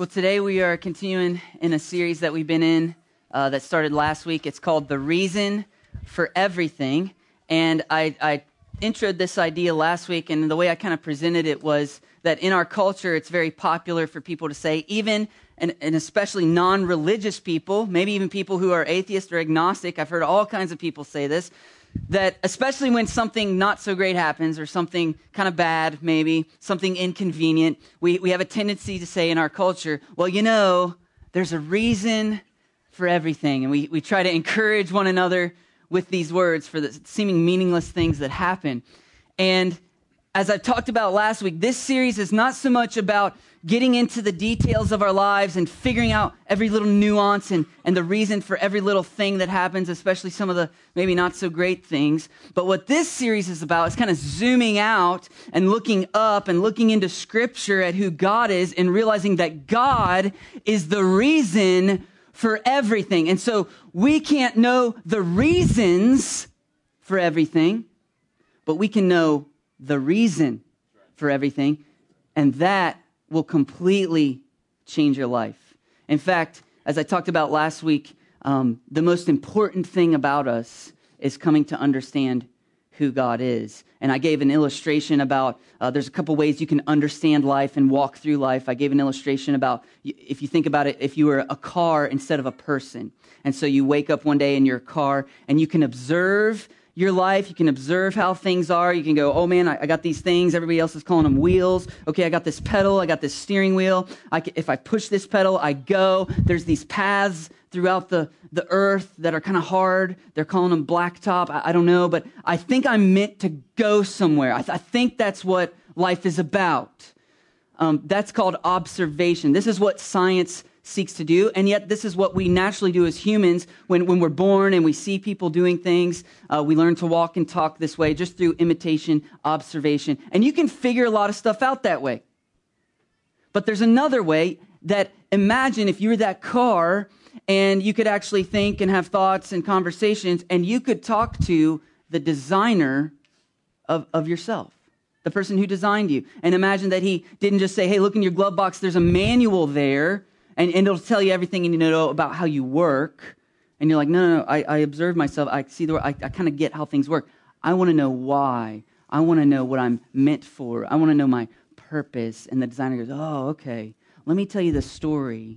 Well, today we are continuing in a series that we've been in that started last week. It's called The Reason for Everything. And I introed this idea last week, and the way I kind of presented it was that in our culture, it's very popular for people to say, even and especially non-religious people, maybe even people who are atheist or agnostic, I've heard all kinds of people say this, that especially when something not so great happens or something kind of bad, maybe something inconvenient, we have a tendency to say in our culture, well, you know, there's a reason for everything. And we try to encourage one another with these words for the seeming meaningless things that happen. And as I talked about last week, this series is not so much about getting into the details of our lives and figuring out every little nuance and the reason for every little thing that happens, especially some of the maybe not so great things. But what this series is about is kind of zooming out and looking up and looking into Scripture at who God is and realizing that God is the reason for everything. And so we can't know the reasons for everything, but we can know the reason for everything, and that will completely change your life. In fact, as I talked about last week, the most important thing about us is coming to understand who God is. And I gave an illustration about, there's a couple ways you can understand life and walk through life. I gave an illustration about, if you think about it, if you were a car instead of a person. And so you wake up one day in your car and you can observe your life. You can observe how things are. You can go, oh man, I got these things. Everybody else is calling them wheels. Okay, I got this pedal. I got this steering wheel. If I push this pedal, I go. There's these paths throughout the earth that are kind of hard. They're calling them blacktop. I don't know, but I think I'm meant to go somewhere. I think that's what life is about. That's called observation. This is what science seeks to do, and yet this is what we naturally do as humans when we're born and we see people doing things. We learn to walk and talk this way just through imitation, observation. And you can figure a lot of stuff out that way. But there's another way that, imagine if you were that car and you could actually think and have thoughts and conversations, and you could talk to the designer of yourself, the person who designed you. And imagine that he didn't just say, hey, look in your glove box, there's a manual there, and it'll tell you everything you need to know about how you work. And you're like, no, I observe myself. I see I kind of get how things work. I want to know why. I want to know what I'm meant for. I want to know my purpose. And the designer goes, oh, okay. Let me tell you the story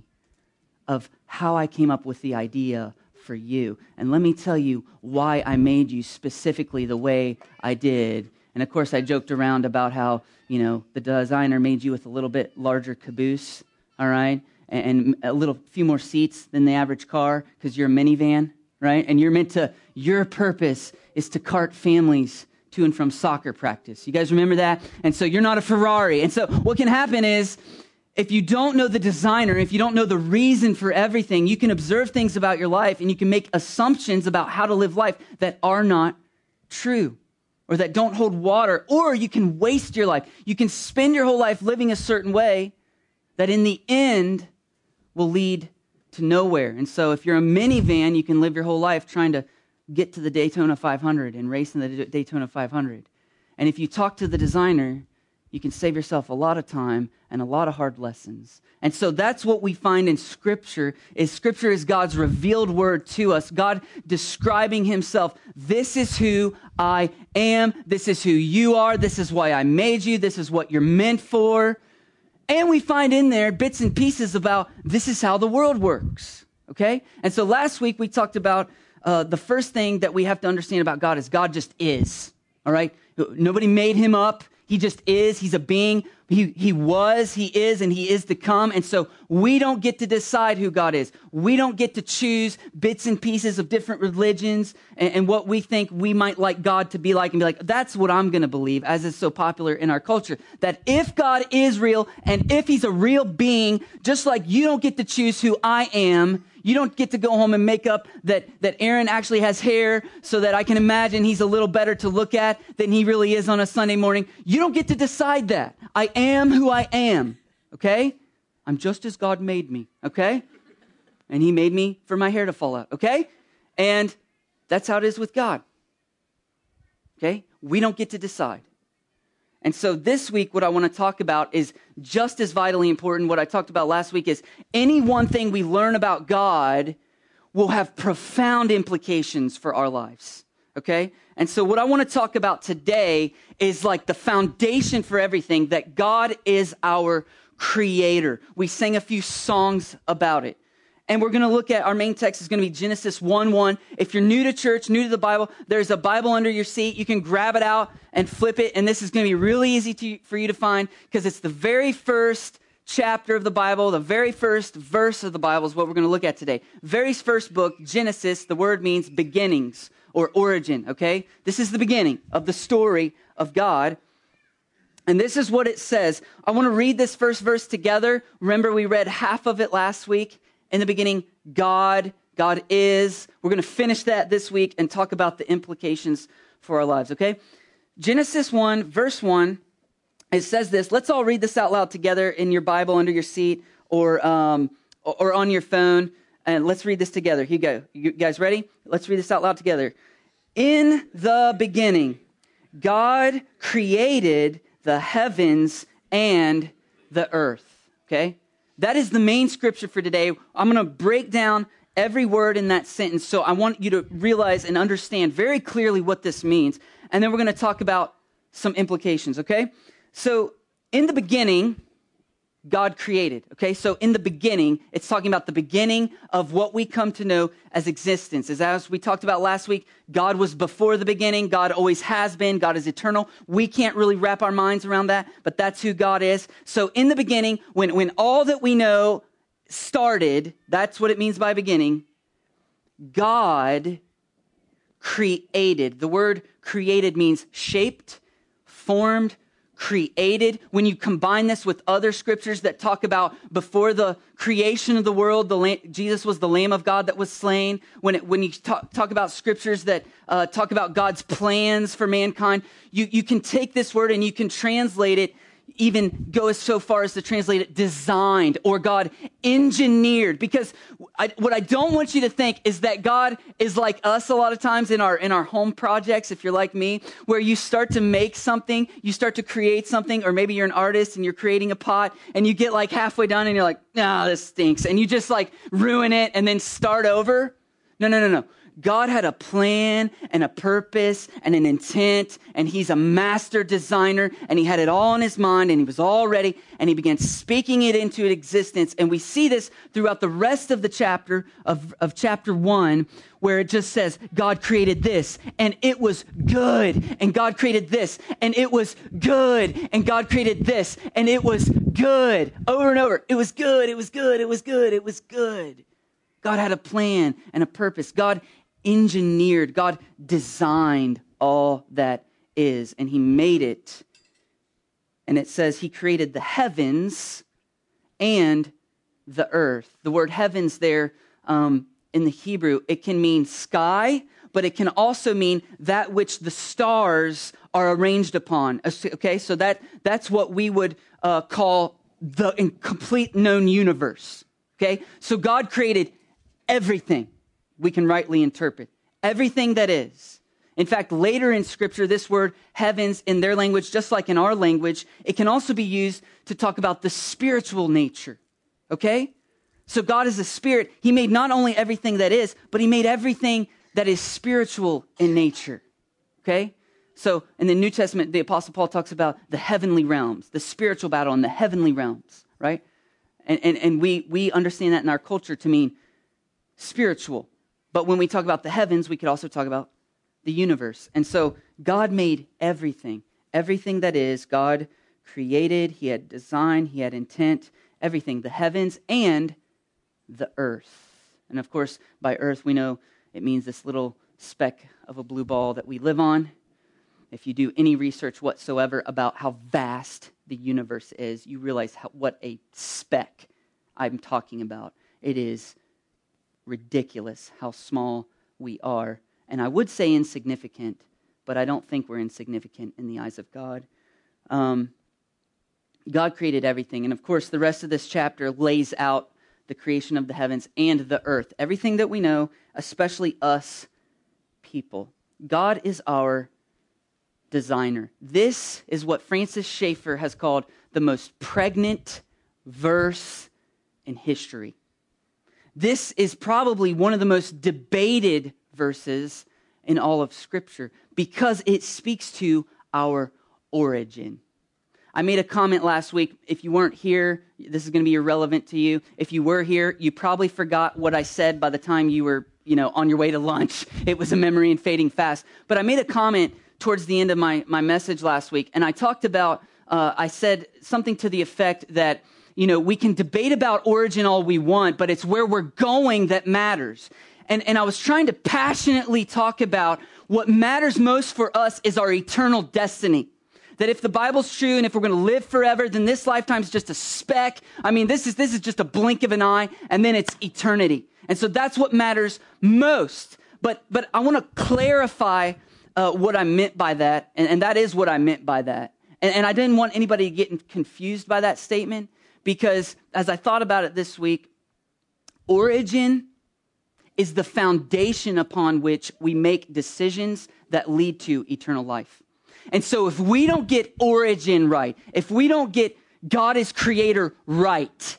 of how I came up with the idea for you. And let me tell you why I made you specifically the way I did. And of course, I joked around about how, the designer made you with a little bit larger caboose, all right? And a few more seats than the average car because you're a minivan, right? And your purpose is to cart families to and from soccer practice. You guys remember that? And so you're not a Ferrari. And so what can happen is, if you don't know the designer, if you don't know the reason for everything, you can observe things about your life and you can make assumptions about how to live life that are not true or that don't hold water, or you can waste your life. You can spend your whole life living a certain way that in the end will lead to nowhere. And so if you're a minivan, you can live your whole life trying to get to the Daytona 500 and race in the Daytona 500. And if you talk to the designer, you can save yourself a lot of time and a lot of hard lessons. And so that's what we find in Scripture is God's revealed word to us, God describing himself. This is who I am. This is who you are. This is why I made you. This is what you're meant for. And we find in there bits and pieces about this is how the world works, okay? And so last week we talked about the first thing that we have to understand about God is God just is, all right? Nobody made him up. He just is. He's a being. He was, he is, and he is to come. And so we don't get to decide who God is. We don't get to choose bits and pieces of different religions and what we think we might like God to be like and be like, that's what I'm going to believe, as is so popular in our culture. That if God is real and if he's a real being, just like you don't get to choose who I am, you don't get to go home and make up that Aaron actually has hair so that I can imagine he's a little better to look at than he really is on a Sunday morning. You don't get to decide that. I am who I am, okay? I'm just as God made me, okay? And he made me for my hair to fall out, okay? And that's how it is with God, okay? We don't get to decide. And so this week, what I want to talk about is just as vitally important. What I talked about last week is any one thing we learn about God will have profound implications for our lives, okay? And so what I want to talk about today is like the foundation for everything, that God is our creator. We sang a few songs about it. And we're going to look at, our main text is going to be Genesis 1:1. If you're new to church, new to the Bible, there's a Bible under your seat. You can grab it out and flip it. And this is going to be really easy for you to find because it's the very first chapter of the Bible, the very first verse of the Bible is what we're going to look at today. Very first book, Genesis, the word means beginnings or origin, okay? This is the beginning of the story of God. And this is what it says. I want to read this first verse together. Remember, we read half of it last week. In the beginning, God is. We're going to finish that this week and talk about the implications for our lives, okay? Genesis 1, verse 1, it says this. Let's all read this out loud together in your Bible under your seat or on your phone. And let's read this together. Here you go. You guys ready? Let's read this out loud together. In the beginning, God created the heavens and the earth, okay? That is the main scripture for today. I'm going to break down every word in that sentence. So I want you to realize and understand very clearly what this means. And then we're going to talk about some implications, okay? So in the beginning, God created, okay? So in the beginning, it's talking about the beginning of what we come to know as existence. As we talked about last week, God was before the beginning. God always has been. God is eternal. We can't really wrap our minds around that, but that's who God is. So in the beginning, when all that we know started, that's what it means by beginning, God created. The word created means shaped, formed, created. When you combine this with other scriptures that talk about before the creation of the world, Jesus was the Lamb of God that was slain. When you talk about scriptures that talk about God's plans for mankind, you can take this word and you can translate it, even go so far as to translate it designed or God engineered. Because what I don't want you to think is that God is like us a lot of times in our home projects, if you're like me, where you start to make something, you start to create something, or maybe you're an artist and you're creating a pot and you get like halfway done and you're like, nah, this stinks. And you just like ruin it and then start over. No. God had a plan and a purpose and an intent, and he's a master designer, and he had it all in his mind, and he was all ready, and he began speaking it into existence. And we see this throughout the rest of the chapter of chapter 1, where it just says, God created this, and it was good, and God created this, and it was good, and God created this, and it was good. Over and over. It was good, it was good, it was good, it was good. God had a plan and a purpose. God engineered, God designed all that is, and he made it. And it says he created the heavens and the earth. The word heavens there in the Hebrew, it can mean sky, but it can also mean that which the stars are arranged upon. Okay, so that's what we would call the complete known universe. Okay, so God created everything we can rightly interpret. Everything that is. In fact, later in Scripture, this word heavens in their language, just like in our language, it can also be used to talk about the spiritual nature. Okay? So God is a spirit. He made not only everything that is, but he made everything that is spiritual in nature. Okay? So in the New Testament, the Apostle Paul talks about the heavenly realms, the spiritual battle in the heavenly realms, right? And we understand that in our culture to mean spiritual. But when we talk about the heavens, we could also talk about the universe. And so God made everything that is. God created, he had design, he had intent, everything, the heavens and the earth. And of course, by earth, we know it means this little speck of a blue ball that we live on. If you do any research whatsoever about how vast the universe is, you realize what a speck I'm talking about. It is ridiculous how small we are. And I would say insignificant, but I don't think we're insignificant in the eyes of God. God created everything. And of course, the rest of this chapter lays out the creation of the heavens and the earth. Everything that we know, especially us people. God is our designer. This is what Francis Schaeffer has called the most pregnant verse in history. This is probably one of the most debated verses in all of Scripture because it speaks to our origin. I made a comment last week. If you weren't here, this is going to be irrelevant to you. If you were here, you probably forgot what I said by the time you were, on your way to lunch. It was a memory and fading fast. But I made a comment towards the end of my message last week, and I talked about, I said something to the effect that, we can debate about origin all we want, but it's where we're going that matters. And I was trying to passionately talk about what matters most for us is our eternal destiny. That if the Bible's true and if we're going to live forever, then this lifetime's just a speck. I mean, this is just a blink of an eye, and then it's eternity. And so that's what matters most. But I want to clarify what I meant by that, and that is what I meant by that. And I didn't want anybody to get confused by that statement, because as I thought about it this week, origin is the foundation upon which we make decisions that lead to eternal life. And so if we don't get origin right, if we don't get God as creator right,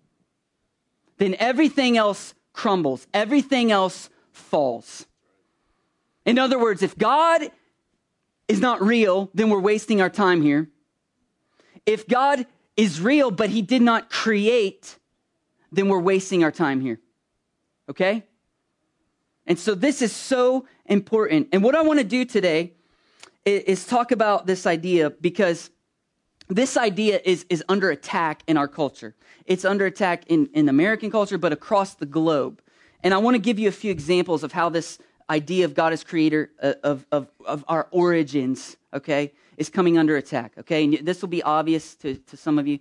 then everything else crumbles. Everything else falls. In other words, if God is not real, then we're wasting our time here. If God is real, but he did not create, then we're wasting our time here. Okay? And so this is so important. And what I want to do today is talk about this idea, because this idea is under attack in our culture. It's under attack in American culture, but across the globe. And I want to give you a few examples of how this idea of God as creator, of our origins, okay, is coming under attack, okay? And this will be obvious to some of you.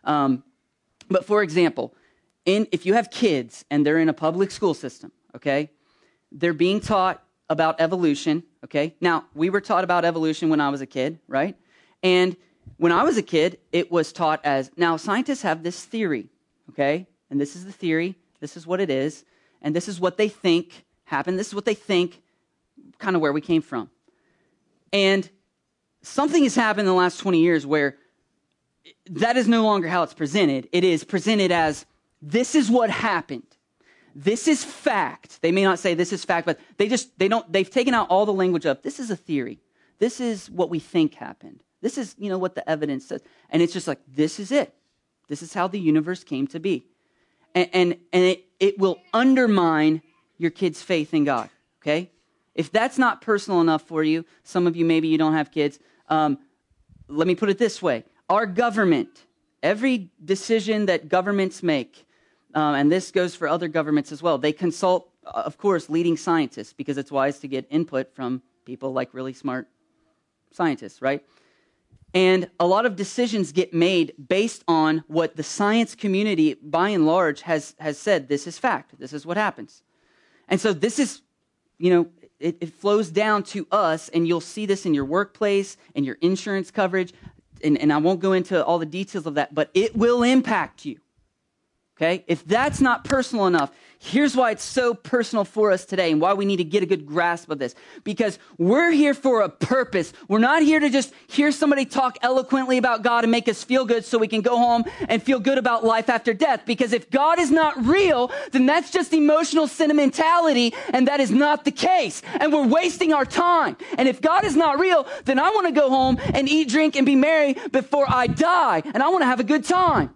But for example, if you have kids and they're in a public school system, okay, they're being taught about evolution, okay? Now, we were taught about evolution when I was a kid, right? And when I was a kid, it was taught as, now scientists have this theory, okay? And this is the theory, this is what it is, and this is what they think happened, this is what they think, kind of where we came from. And something has happened in the last 20 years where that is no longer how it's presented. It is presented as, this is what happened. This is fact. They may not say this is fact, but they've taken out all the language of, this is a theory. This is what we think happened. This is, what the evidence says. And it's just like, this is it. This is how the universe came to be. And it will undermine your kid's faith in God, okay? If that's not personal enough for you, some of you, maybe you don't have kids, let me put it this way. Our government, every decision that governments make, and this goes for other governments as well, they consult, of course, leading scientists, because it's wise to get input from people like really smart scientists, right? And a lot of decisions get made based on what the science community, by and large, has said, this is fact, this is what happens. And so this is, it flows down to us, and you'll see this in your workplace and your insurance coverage, and I won't go into all the details of that, but it will impact you. Okay? If that's not personal enough, here's why it's so personal for us today and why we need to get a good grasp of this. Because we're here for a purpose. We're not here to just hear somebody talk eloquently about God and make us feel good so we can go home and feel good about life after death. Because if God is not real, then that's just emotional sentimentality, and that is not the case. And we're wasting our time. And if God is not real, then I want to go home and eat, drink, and be merry before I die. And I want to have a good time.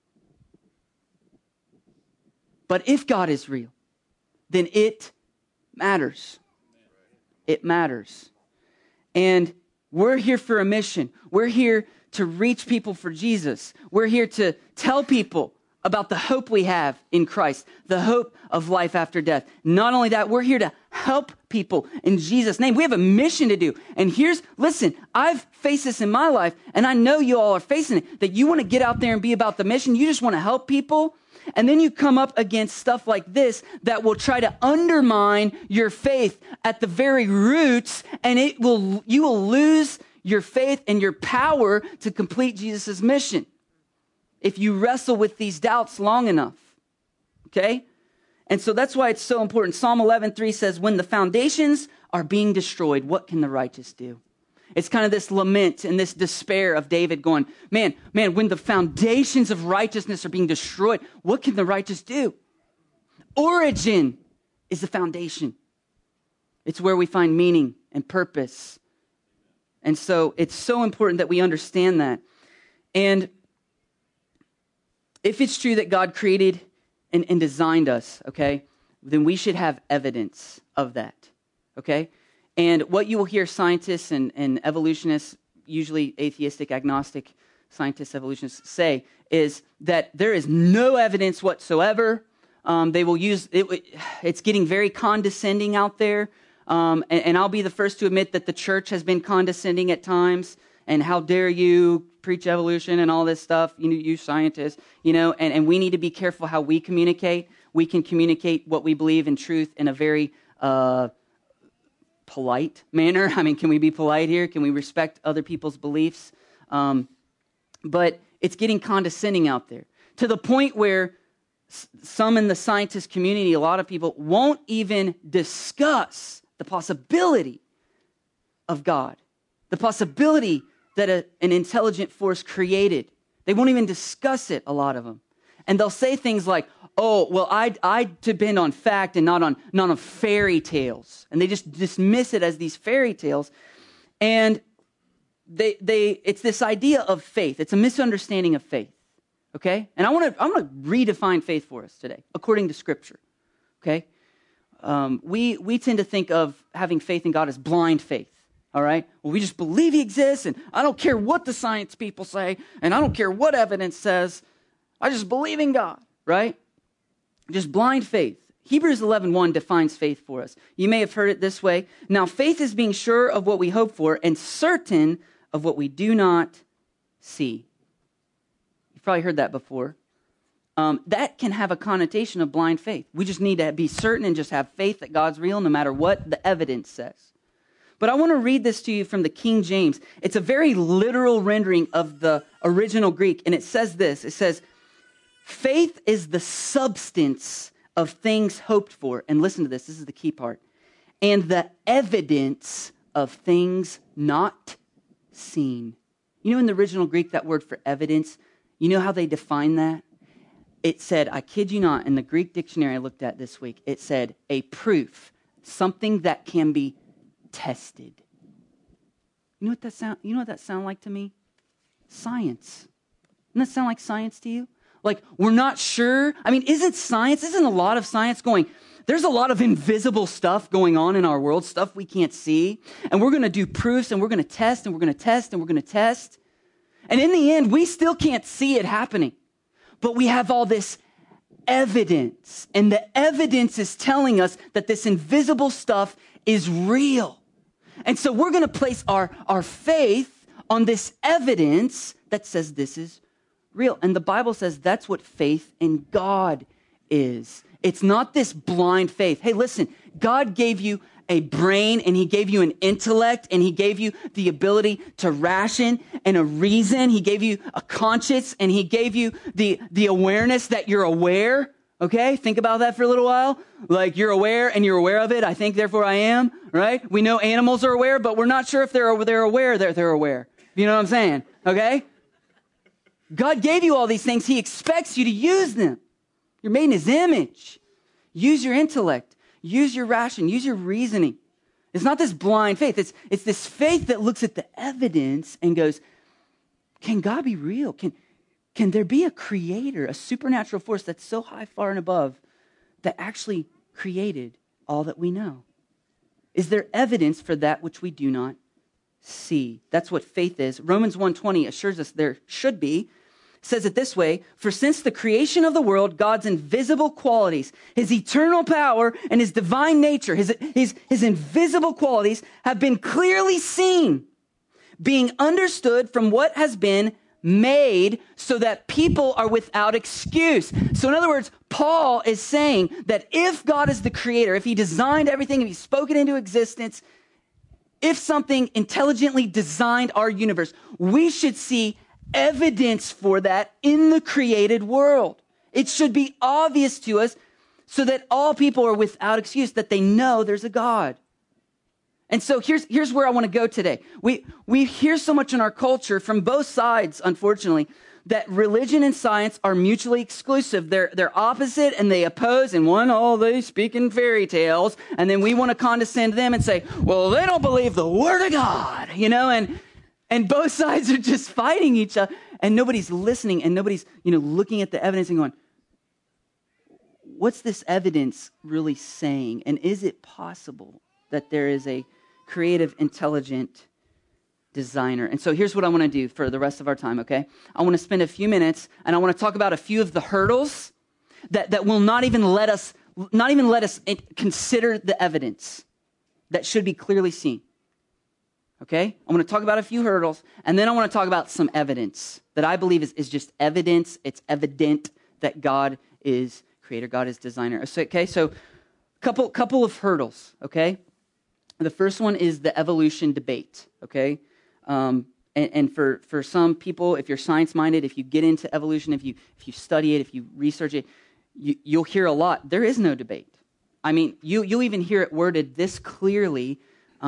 But if God is real, then it matters. It matters. And we're here for a mission. We're here to reach people for Jesus. We're here to tell people about the hope we have in Christ, the hope of life after death. Not only that, we're here to help people in Jesus' name. We have a mission to do. And listen, I've faced this in my life, and I know you all are facing it, that you want to get out there and be about the mission. You just want to help people. And then you come up against stuff like this that will try to undermine your faith at the very roots, and you will lose your faith and your power to complete Jesus' mission if you wrestle with these doubts long enough. Okay? And so that's why it's so important. Psalm 11:3 says, when the foundations are being destroyed, what can the righteous do? It's kind of this lament and this despair of David going, man, when the foundations of righteousness are being destroyed, what can the righteous do? Origin is the foundation. It's where we find meaning and purpose. And so it's so important that we understand that. And if it's true that God created and designed us, okay, then we should have evidence of that, okay? And what you will hear scientists and evolutionists, usually atheistic, agnostic scientists, evolutionists say is that there is no evidence whatsoever. They will use, it's getting very condescending out there. And I'll be the first to admit that the church has been condescending at times. And how dare you preach evolution and all this stuff, you scientists, and we need to be careful how we communicate. We can communicate what we believe in truth in a very polite manner. I mean, can we be polite here? Can we respect other people's beliefs? But it's getting condescending out there to the point where some in the scientist community, a lot of people won't even discuss the possibility of God, the possibility that an intelligent force created. They won't even discuss it, a lot of them. And they'll say things like, oh, well, I depend on fact and not on fairy tales. And they just dismiss it as these fairy tales. And it's this idea of faith. It's a misunderstanding of faith. Okay? And I'm going to redefine faith for us today, according to Scripture. Okay? We tend to think of having faith in God as blind faith. All right? Well, we just believe he exists, and I don't care what the science people say, and I don't care what evidence says. I just believe in God, right? Just blind faith. Hebrews 11:1 defines faith for us. You may have heard it this way. Now, faith is being sure of what we hope for and certain of what we do not see. You've probably heard that before. That can have a connotation of blind faith. We just need to be certain and just have faith that God's real no matter what the evidence says. But I want to read this to you from the King James. It's a very literal rendering of the original Greek, and it says this. It says, faith is the substance of things hoped for. And listen to this. This is the key part. And the evidence of things not seen. In the original Greek, that word for evidence, you know how they define that? It said, I kid you not, in the Greek dictionary I looked at this week, it said a proof, something that can be tested. You know what that sound like to me? Science. Doesn't that sound like science to you? Like, we're not sure. I mean, isn't a lot of science going, there's a lot of invisible stuff going on in our world, stuff we can't see, and we're going to do proofs, and we're going to test, and we're going to test, and we're going to test. And in the end, we still can't see it happening. But we have all this evidence, and the evidence is telling us that this invisible stuff is real. And so we're going to place our faith on this evidence that says this is real. And the Bible says that's what faith in God is. It's not this blind faith. Hey, listen, God gave you a brain, and he gave you an intellect, and he gave you the ability to ration and a reason. He gave you a conscience, and he gave you the awareness that you're aware. Okay, think about that for a little while. Like, you're aware and you're aware of it. I think, therefore I am, right? We know animals are aware, but we're not sure if they're aware that they're aware. You know what I'm saying? Okay? God gave you all these things. He expects you to use them. You're made in his image. Use your intellect. Use your ration. Use your reasoning. It's not this blind faith. It's this faith that looks at the evidence and goes, can God be real? Can there be a creator, a supernatural force that's so high, far, and above that actually created all that we know? Is there evidence for that which we do not see? That's what faith is. Romans 1:20 assures us there should be. Says it this way, for since the creation of the world, God's invisible qualities, his eternal power and his divine nature, his invisible qualities have been clearly seen, being understood from what has been made, so that people are without excuse. So in other words, Paul is saying that if God is the creator, if he designed everything, if he spoke it into existence, if something intelligently designed our universe, we should see evidence for that in the created world. It should be obvious to us so that all people are without excuse, that they know there's a God. And so here's where I want to go today. We hear so much in our culture from both sides, unfortunately, that religion and science are mutually exclusive. They're opposite and they oppose, and they speak in fairy tales, and then we want to condescend them and say, well, they don't believe the word of God, and both sides are just fighting each other, and nobody's listening, and nobody's, looking at the evidence and going, what's this evidence really saying? And is it possible that there is a creative, intelligent designer? And so here's what I want to do for the rest of our time, okay? I want to spend a few minutes and I want to talk about a few of the hurdles that will not even let us consider the evidence that should be clearly seen. Okay? I want to talk about a few hurdles, and then I want to talk about some evidence that I believe is just evidence. It's evident that God is creator, God is designer. Okay, so couple of hurdles, okay? The first one is the evolution debate, okay? And for some people, if you're science-minded, if you get into evolution, if you study it, if you research it, you'll hear a lot. There is no debate. I mean, you'll even hear it worded this clearly.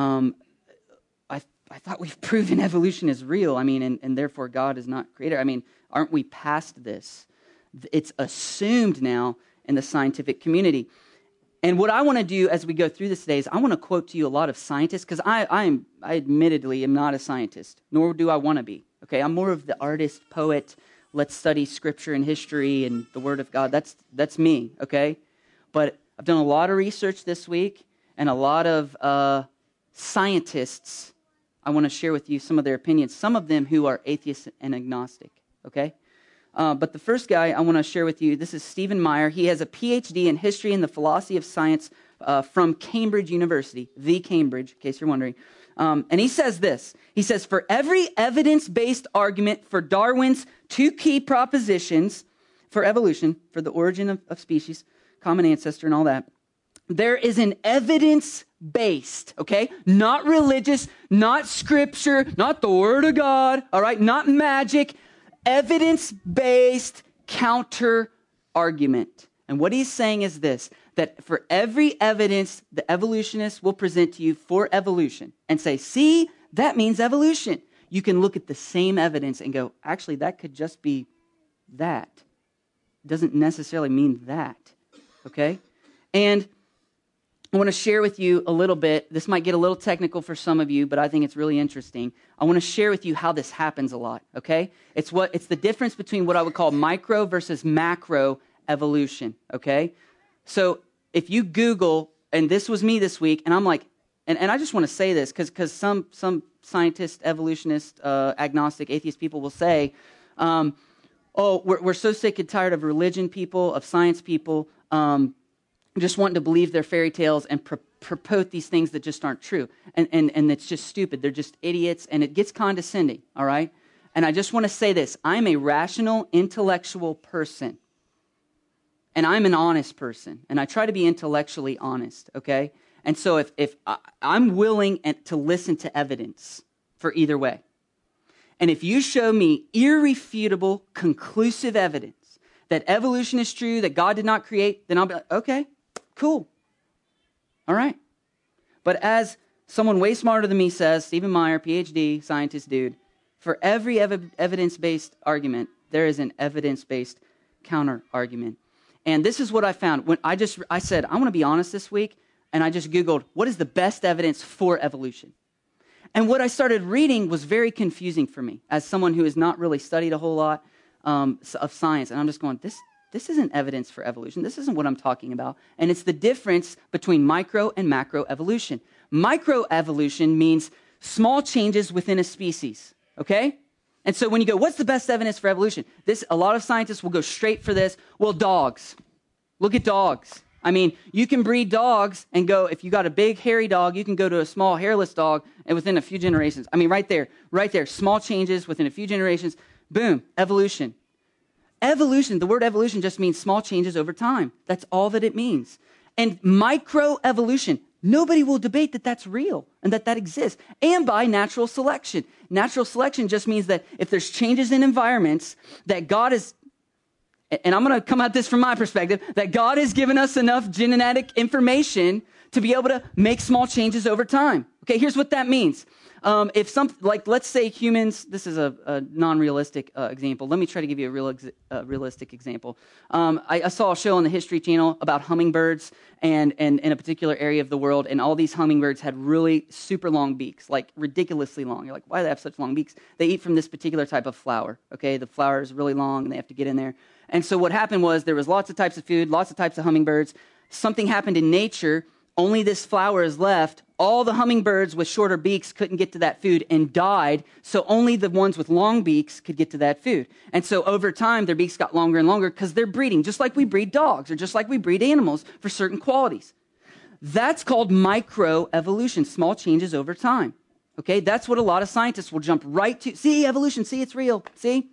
I thought we've proven evolution is real. I mean, and therefore God is not creator. I mean, aren't we past this? It's assumed now in the scientific community. And what I want to do as we go through this today is I want to quote to you a lot of scientists, because I admittedly am not a scientist, nor do I want to be. Okay, I'm more of the artist, poet. Let's study scripture and history and the word of God. That's me, okay? But I've done a lot of research this week, and a lot of scientists. I want to share with you some of their opinions, some of them who are atheists and agnostic, okay? But the first guy I want to share with you, this is Stephen Meyer. He has a PhD in history and the philosophy of science from Cambridge University, the Cambridge, in case you're wondering. And he says this. He says, for every evidence-based argument for Darwin's two key propositions for evolution, for the origin of species, common ancestor and all that, there is an evidence-based, okay? Not religious, not scripture, not the word of God, all right? Not magic, evidence-based counter-argument. And what he's saying is this, that for every evidence the evolutionists will present to you for evolution and say, see, that means evolution. You can look at the same evidence and go, actually, that could just be that. It doesn't necessarily mean that, okay? And I want to share with you a little bit. This might get a little technical for some of you, but I think it's really interesting. I want to share with you how this happens a lot, okay? It's the difference between what I would call micro versus macro evolution, okay? So if you Google, and this was me this week, and I'm like, and I just want to say this because some scientists, evolutionists, agnostic, atheist people will say, we're so sick and tired of religion people, of science people, just wanting to believe their fairy tales and purport these things that just aren't true. And it's just stupid. They're just idiots, and it gets condescending, all right? And I just want to say this. I'm a rational, intellectual person, and I'm an honest person, and I try to be intellectually honest, okay? And so if I'm willing to listen to evidence for either way, and if you show me irrefutable, conclusive evidence that evolution is true, that God did not create, then I'll be like, okay, cool. All right. But as someone way smarter than me says, Stephen Meyer, PhD, scientist dude, for every evidence-based argument, there is an evidence-based counter-argument. And this is what I found. When I said, I want to be honest this week, and I just Googled, what is the best evidence for evolution? And what I started reading was very confusing for me as someone who has not really studied a whole lot of science. And I'm just going, this isn't evidence for evolution. This isn't what I'm talking about. And it's the difference between micro and macro evolution. Microevolution means small changes within a species, okay? And so when you go, what's the best evidence for evolution? A lot of scientists will go straight for this. Well, dogs. Look at dogs. I mean, you can breed dogs and go, if you got a big hairy dog, you can go to a small hairless dog, and within a few generations, I mean, right there, small changes within a few generations, boom, evolution. Evolution, the word evolution just means small changes over time. That's all that it means. And microevolution, nobody will debate that that's real and that exists. And by natural selection. Natural selection just means that if there's changes in environments, that God is, and I'm going to come at this from my perspective, that God has given us enough genetic information to be able to make small changes over time. Okay, here's what that means. Let's say humans, this is a non-realistic example. Let me try to give you a realistic example. I saw a show on the History Channel about hummingbirds and in a particular area of the world, and all these hummingbirds had really super long beaks, like ridiculously long. You're like, why do they have such long beaks? They eat from this particular type of flower, okay? The flower is really long, and they have to get in there. And so what happened was there was lots of types of food, lots of types of hummingbirds. Something happened in nature. Only this flower is left. All the hummingbirds with shorter beaks couldn't get to that food and died, so only the ones with long beaks could get to that food. And so over time, their beaks got longer and longer because they're breeding, just like we breed dogs or just like we breed animals for certain qualities. That's called microevolution, small changes over time. Okay, that's what a lot of scientists will jump right to. See, evolution, see, it's real, see?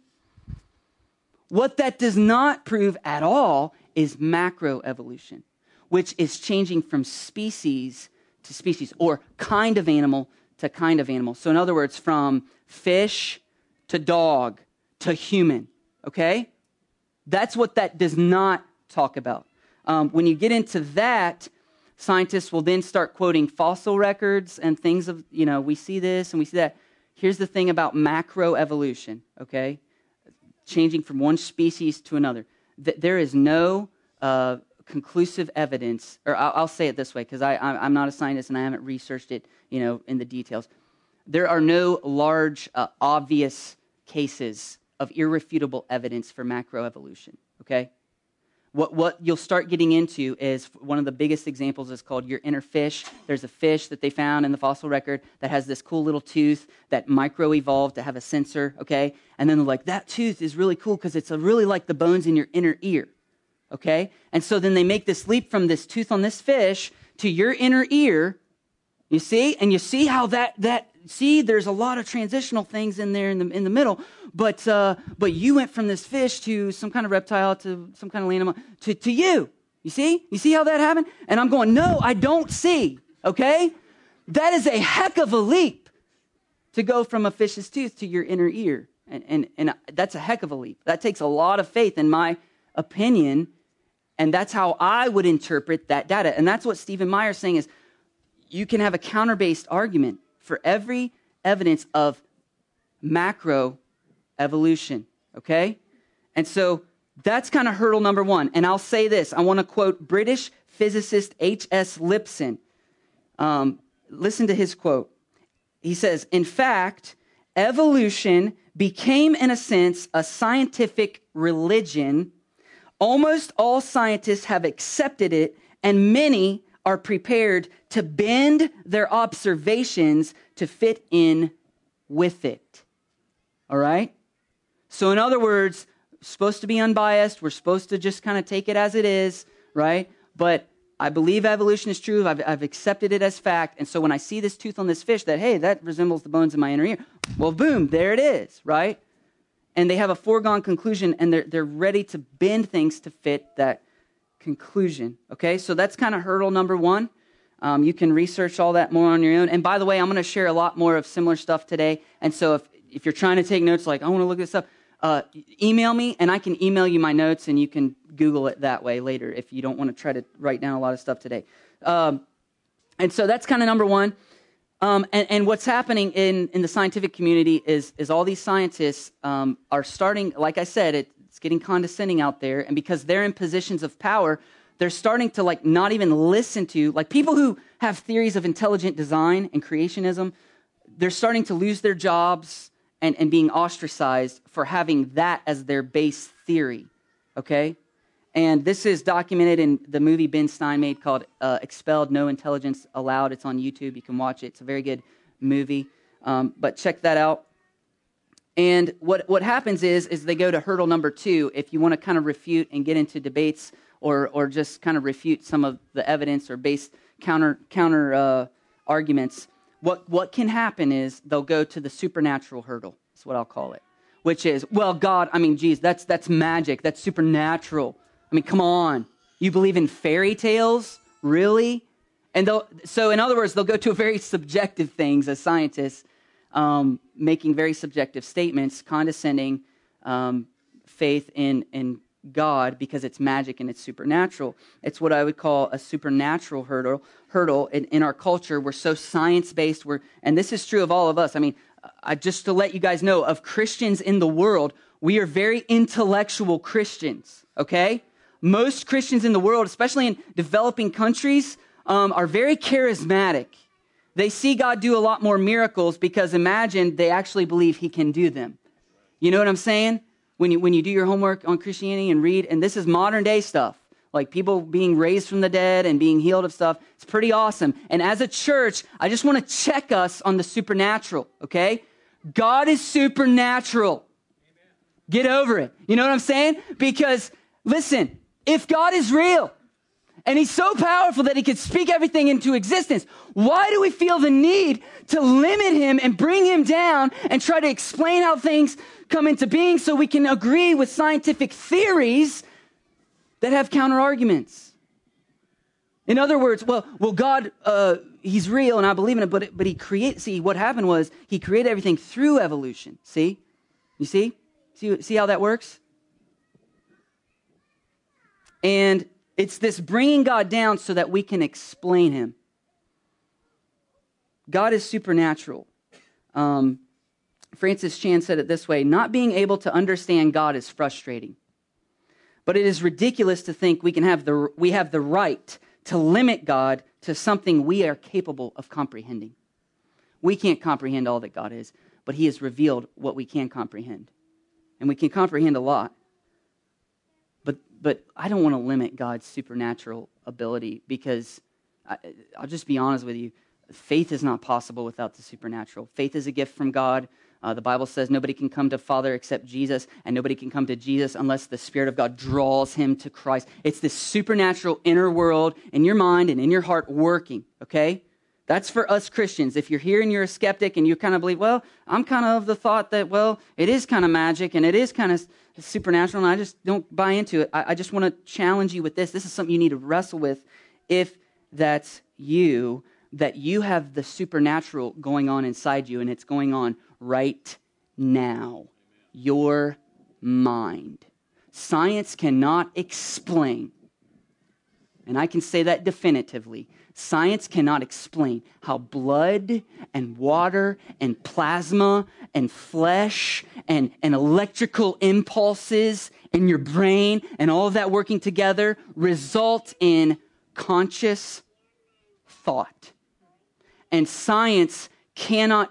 What that does not prove at all is macroevolution, which is changing from species to species, or kind of animal to kind of animal. So in other words, from fish to dog to human, okay? That's what that does not talk about. When you get into that, scientists will then start quoting fossil records and things of, we see this and we see that. Here's the thing about macroevolution, okay? Changing from one species to another. There is no conclusive evidence, or I'll say it this way, because I'm not a scientist and I haven't researched it, in the details. There are no large, obvious cases of irrefutable evidence for macroevolution, okay? What you'll start getting into is one of the biggest examples is called your inner fish. There's a fish that they found in the fossil record that has this cool little tooth that micro-evolved to have a sensor, okay? And then they're like, that tooth is really cool because it's really like the bones in your inner ear. Okay? And so then they make this leap from this tooth on this fish to your inner ear. You see? And you see how there's a lot of transitional things in there in the middle. But you went from this fish to some kind of reptile to some kind of land animal to you. You see? You see how that happened? And I'm going, no, I don't see. Okay? That is a heck of a leap to go from a fish's tooth to your inner ear. And that's a heck of a leap. That takes a lot of faith, in my opinion. And that's how I would interpret that data. And that's what Stephen Meyer is saying is you can have a counter-based argument for every evidence of macro evolution, okay? And so that's kind of hurdle number one. And I'll say this. I want to quote British physicist H.S. Lipson. Listen to his quote. He says, in fact, evolution became, in a sense, a scientific religion. Almost all scientists have accepted it, and many are prepared to bend their observations to fit in with it. All right? So in other words, we're supposed to be unbiased. We're supposed to just kind of take it as it is, right? But I believe evolution is true. I've accepted it as fact. And so when I see this tooth on this fish that, hey, that resembles the bones in my inner ear, well, boom, there it is, right? And they have a foregone conclusion, and they're ready to bend things to fit that conclusion, okay? So that's kind of hurdle number one. You can research all that more on your own. And by the way, I'm going to share a lot more of similar stuff today. And so if you're trying to take notes, like, I want to look this up, email me, and I can email you my notes, and you can Google it that way later if you don't want to try to write down a lot of stuff today. And so that's kind of number one. And what's happening in the scientific community is all these scientists are starting, like I said, it's getting condescending out there. And because they're in positions of power, they're starting to not even listen to, people who have theories of intelligent design and creationism, they're starting to lose their jobs and being ostracized for having that as their base theory, okay? And this is documented in the movie Ben Stein made called Expelled, No Intelligence Allowed. It's on YouTube. You can watch it. It's a very good movie. But check that out. And what happens is they go to hurdle number two. If you want to kind of refute and get into debates or just kind of refute some of the evidence or base counter arguments, what can happen is they'll go to the supernatural hurdle. That's what I'll call it. Which is, well, God, that's magic. That's supernatural. Come on. You believe in fairy tales? Really? And so in other words, they'll go to very subjective things as scientists, making very subjective statements, condescending faith in God because it's magic and it's supernatural. It's what I would call a supernatural hurdle. In our culture, we're so science-based. And this is true of all of us. I mean, just to let you guys know, of Christians in the world, we are very intellectual Christians, okay? Most Christians in the world, especially in developing countries, are very charismatic. They see God do a lot more miracles because imagine they actually believe he can do them. You know what I'm saying? When you do your homework on Christianity and read, and this is modern day stuff, like people being raised from the dead and being healed of stuff, it's pretty awesome. And as a church, I just want to check us on the supernatural, okay? God is supernatural. Amen. Get over it. You know what I'm saying? Because, listen, if God is real, and he's so powerful that he could speak everything into existence, why do we feel the need to limit him and bring him down and try to explain how things come into being so we can agree with scientific theories that have counter arguments? In other words, well, God, he's real and I believe in it, but he created, see, what happened was he created everything through evolution. See? You see? See how that works? And it's this bringing God down so that we can explain him. God is supernatural. Francis Chan said it this way: not being able to understand God is frustrating. But it is ridiculous to think we have the right to limit God to something we are capable of comprehending. We can't comprehend all that God is, but he has revealed what we can comprehend. And we can comprehend a lot. But I don't want to limit God's supernatural ability because I'll just be honest with you. Faith is not possible without the supernatural. Faith is a gift from God. The Bible says nobody can come to Father except Jesus, and nobody can come to Jesus unless the Spirit of God draws him to Christ. It's this supernatural inner world in your mind and in your heart working, okay? That's for us Christians. If you're here and you're a skeptic and you kind of believe, well, I'm kind of the thought that, well, it is kind of magic and it is kind of supernatural and I just don't buy into it. I just want to challenge you with this. This is something you need to wrestle with if that's you, that you have the supernatural going on inside you and it's going on right now. Your mind. Science cannot explain, and I can say that definitively, science cannot explain how blood and water and plasma and flesh and electrical impulses in your brain and all of that working together result in conscious thought. And science can't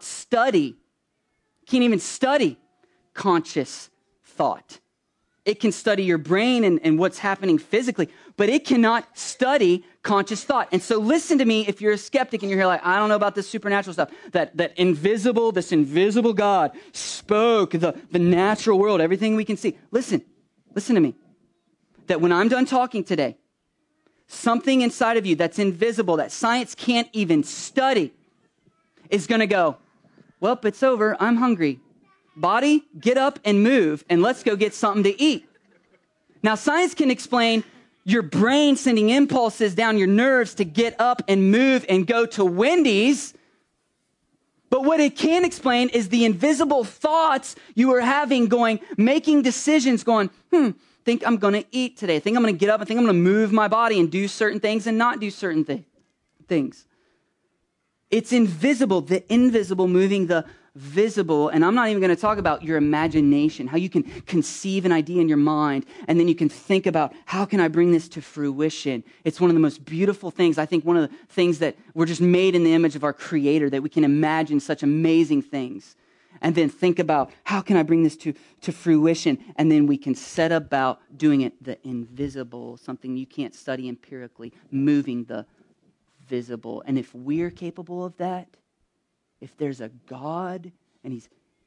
even study conscious thought. It can study your brain and what's happening physically, but it cannot study conscious thought. And so listen to me if you're a skeptic and you're here like, I don't know about this supernatural stuff, this invisible God spoke the natural world, everything we can see. Listen to me. That when I'm done talking today, something inside of you that's invisible, that science can't even study, is going to go, well, it's over. I'm hungry. Body, get up and move, and let's go get something to eat. Now, science can explain your brain sending impulses down your nerves to get up and move and go to Wendy's. But what it can't explain is the invisible thoughts you are having making decisions going, think I'm going to eat today. I think I'm going to get up. I think I'm going to move my body and do certain things and not do certain things. It's invisible, the invisible moving the visible. And I'm not even going to talk about your imagination, how you can conceive an idea in your mind, and then you can think about, how can I bring this to fruition? It's one of the most beautiful things. I think one of the things that we're just made in the image of our Creator, that we can imagine such amazing things. And then think about, how can I bring this to fruition? And then we can set about doing it, the invisible, something you can't study empirically, moving the visible. And if we're capable of that, if there's a God and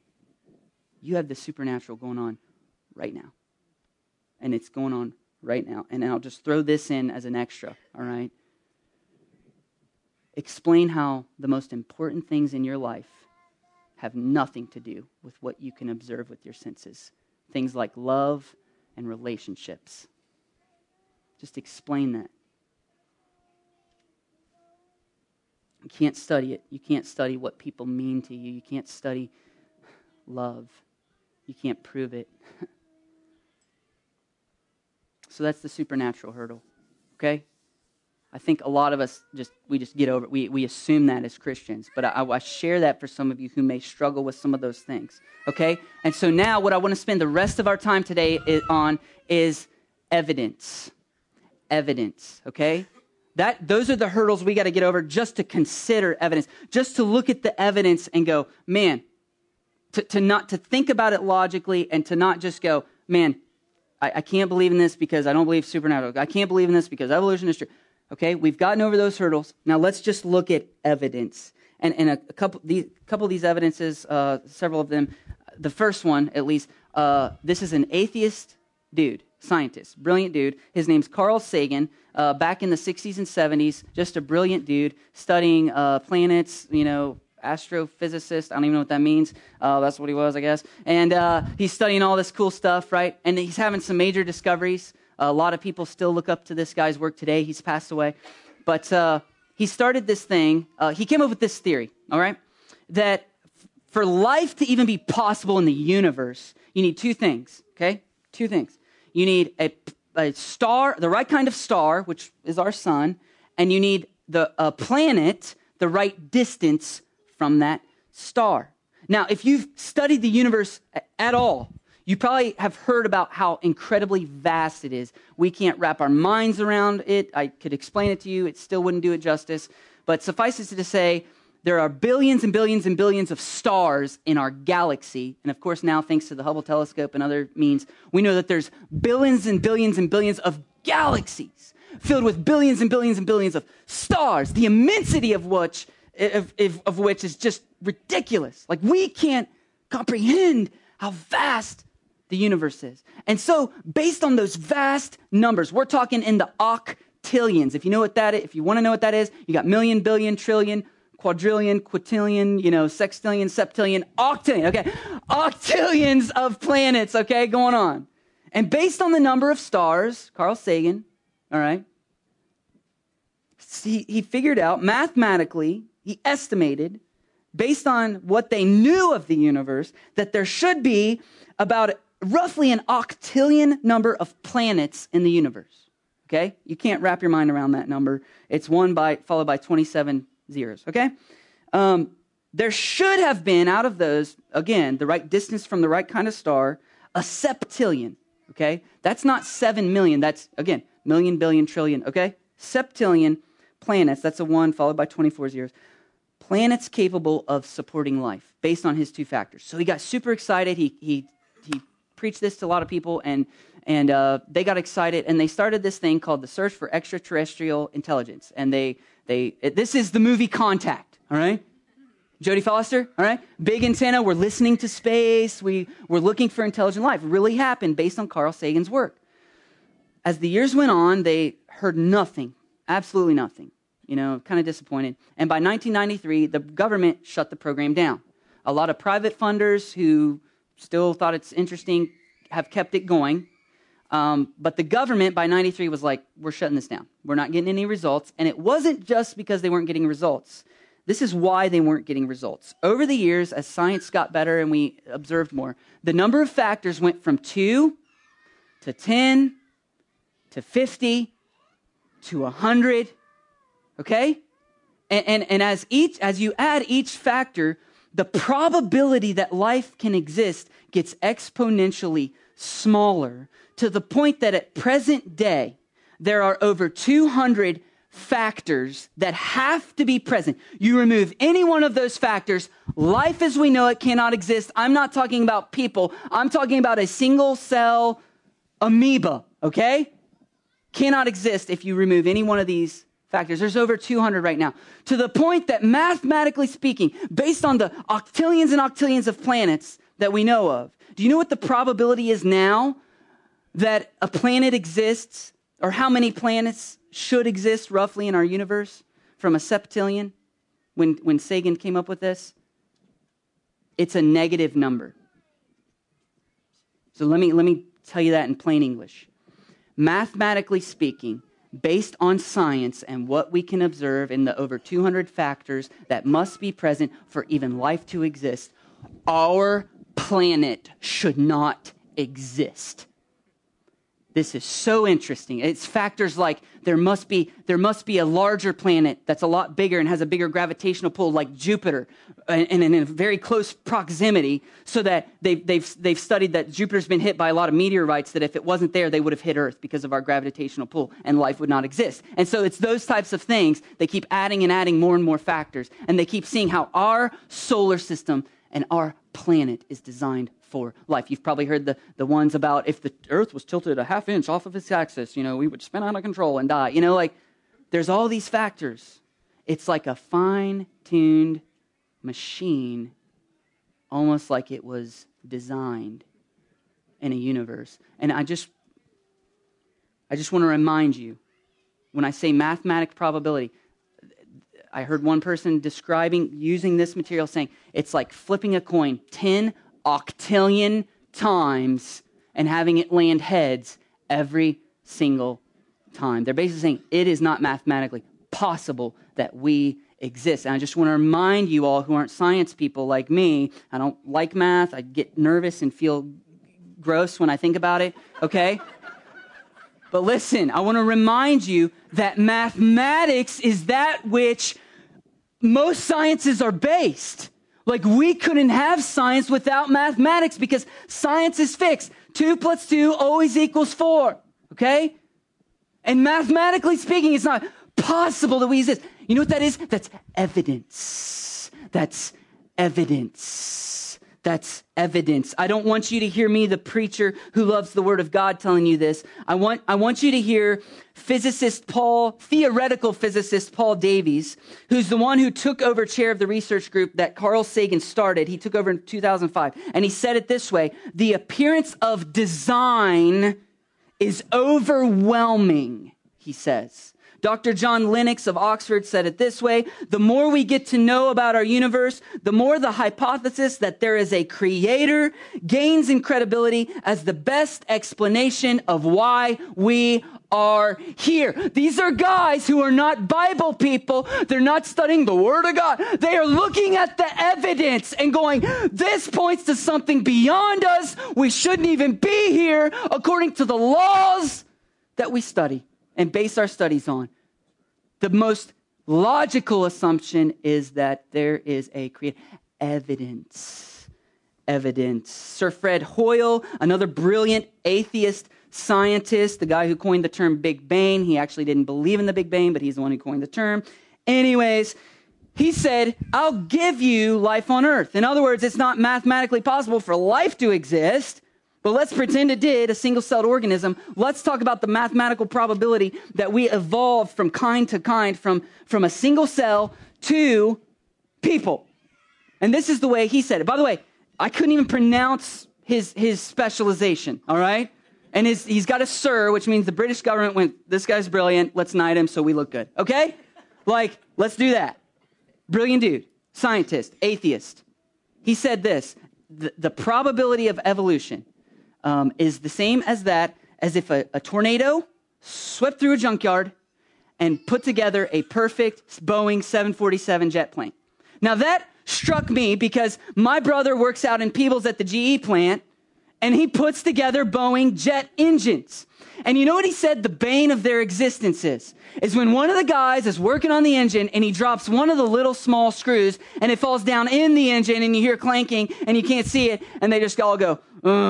you have the supernatural going on right now. And it's going on right now. And I'll just throw this in as an extra, all right? Explain how the most important things in your life have nothing to do with what you can observe with your senses. Things like love and relationships. Just explain that. You can't study it. You can't study what people mean to you. You can't study love. You can't prove it. So that's the supernatural hurdle, okay? I think a lot of us we just get over it. We assume that as Christians. But I share that for some of you who may struggle with some of those things, okay? And so now what I want to spend the rest of our time today on is evidence. Evidence, okay? Those are the hurdles we got to get over just to consider evidence, just to look at the evidence and go, man, to think about it logically and to not just go, man, I can't believe in this because I don't believe supernatural. I can't believe in this because evolution is true. Okay, we've gotten over those hurdles. Now let's just look at evidence. And a couple of these evidences, several of them. The first one, at least, this is an atheist dude, scientist, brilliant dude. His name's Carl Sagan. Back in the 60s and 70s, just a brilliant dude studying planets, astrophysicist. I don't even know what that means. That's what he was, I guess. And he's studying all this cool stuff, right? And he's having some major discoveries. A lot of people still look up to this guy's work today. He's passed away. But he started this thing. He came up with this theory, all right, that for life to even be possible in the universe, you need two things, okay? Two things. You need a star, the right kind of star, which is our sun, and you need a planet the right distance from that star. Now, if you've studied the universe at all, you probably have heard about how incredibly vast it is. We can't wrap our minds around it. I could explain it to you. It still wouldn't do it justice. But suffice it to say, there are billions and billions and billions of stars in our galaxy. And of course, now, thanks to the Hubble telescope and other means, we know that there's billions and billions and billions of galaxies filled with billions and billions and billions of stars, the immensity of which is just ridiculous. Like, we can't comprehend how vast the universe is. And so, based on those vast numbers, we're talking in the octillions. If you know what that is, if you want to know what that is, you got million, billion, trillion, quadrillion, quintillion, sextillion, septillion, octillion, okay? Octillions of planets, okay, going on. And based on the number of stars, Carl Sagan, all right, he figured out mathematically, he estimated, based on what they knew of the universe, that there should be about roughly an octillion number of planets in the universe, okay? You can't wrap your mind around that number. It's followed by 27 zeros, okay? There should have been, out of those, again, the right distance from the right kind of star, a septillion, okay? That's not 7 million. That's, again, million, billion, trillion, okay? Septillion planets. That's a 1 followed by 24 zeros. Planets capable of supporting life based on his two factors. So he got super excited. He preached this to a lot of people, and they got excited, and they started this thing called the Search for Extraterrestrial Intelligence. And this is the movie Contact, all right? Jodie Foster, all right? Big antenna, we're listening to space, we're looking for intelligent life. It really happened based on Carl Sagan's work. As the years went on, they heard nothing, absolutely nothing, kind of disappointed. And by 1993, the government shut the program down. A lot of private funders who still thought it's interesting have kept it going. But the government by 93 was like, we're shutting this down. We're not getting any results. And it wasn't just because they weren't getting results. This is why they weren't getting results. Over the years, as science got better and we observed more, the number of factors went from 2 to 10 to 50 to 100, okay? And as you add each factor, the probability that life can exist gets exponentially smaller to the point that at present day, there are over 200 factors that have to be present. You remove any one of those factors, life as we know it cannot exist. I'm not talking about people. I'm talking about a single cell amoeba, okay? Cannot exist if you remove any one of these factors. There's over 200 right now. To the point that mathematically speaking, based on the octillions and octillions of planets that we know of, do you know what the probability is now that a planet exists, or how many planets should exist roughly in our universe from a septillion when Sagan came up with this? It's a negative number. So let me tell you that in plain English. Mathematically speaking, based on science and what we can observe in the over 200 factors that must be present for even life to exist, our planet should not exist. this is so interesting. It's factors like there must be a larger planet that's a lot bigger and has a bigger gravitational pull, like Jupiter, and in a very close proximity, so that they've studied that Jupiter's been hit by a lot of meteorites, that if it wasn't there, they would have hit Earth because of our gravitational pull, and life would not exist. And so it's those types of things. They keep adding and adding more and more factors, and they keep seeing how our solar system and our planet is designed for life. You've probably heard the ones about if the Earth was tilted a half inch off of its axis, we would spin out of control and die. There's all these factors. It's like a fine-tuned machine, almost like it was designed in a universe. And I just want to remind you, when I say mathematic probability, I heard one person using this material, saying it's like flipping a coin 10 octillion times and having it land heads every single time. They're basically saying it is not mathematically possible that we exist. And I just want to remind you all who aren't science people like me, I don't like math. I get nervous and feel gross when I think about it, okay? But listen, I want to remind you that mathematics is that which most sciences are based. Like, we couldn't have science without mathematics because science is fixed. 2 + 2 always equals 4, okay? And mathematically speaking, it's not possible that we exist. You know what that is? That's evidence. That's evidence. That's evidence. I don't want you to hear me, the preacher who loves the Word of God, telling you this. I want you to hear theoretical physicist Paul Davies, who's the one who took over chair of the research group that Carl Sagan started. He took over in 2005. And he said it this way: the appearance of design is overwhelming, he says. Dr. John Lennox of Oxford said it this way: the more we get to know about our universe, the more the hypothesis that there is a creator gains in credibility as the best explanation of why we are here. These are guys who are not Bible people. They're not studying the Word of God. They are looking at the evidence and going, this points to something beyond us. We shouldn't even be here according to the laws that we study and base our studies on. The most logical assumption is that there is a creator. Evidence. Sir Fred Hoyle, another brilliant atheist scientist, the guy who coined the term Big Bang. He actually didn't believe in the Big Bang, but he's the one who coined the term. Anyways, he said, I'll give you life on Earth. In other words, it's not mathematically possible for life to exist, but let's pretend it did, a single-celled organism. Let's talk about the mathematical probability that we evolved from kind to kind, from a single cell to people. And this is the way he said it. By the way, I couldn't even pronounce his specialization, all right? And he's got a sir, which means the British government went, this guy's brilliant, let's knight him so we look good, okay? Let's do that. Brilliant dude, scientist, atheist. He said this: the probability of evolution is the same as if a tornado swept through a junkyard and put together a perfect Boeing 747 jet plane. Now that struck me because my brother works out in Peebles at the GE plant, and he puts together Boeing jet engines. And you know what he said the bane of their existence is when one of the guys is working on the engine and he drops one of the little small screws and it falls down in the engine and you hear clanking and you can't see it and they just all go,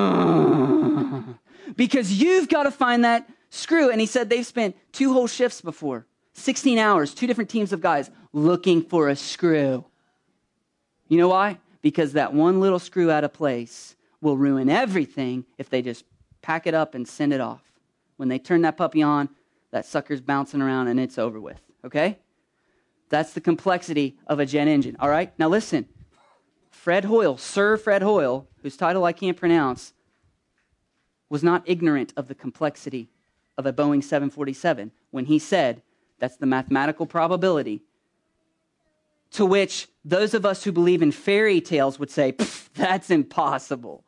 ugh. Because you've got to find that screw. And he said they've spent 2 whole shifts before, 16 hours, 2 different teams of guys looking for a screw. You know why? Because that one little screw out of place will ruin everything if they just pack it up and send it off. When they turn that puppy on, that sucker's bouncing around and it's over with, okay? That's the complexity of a jet engine, all right? Now listen, Sir Fred Hoyle, whose title I can't pronounce, was not ignorant of the complexity of a Boeing 747 when he said that's the mathematical probability, to which those of us who believe in fairy tales would say, that's impossible.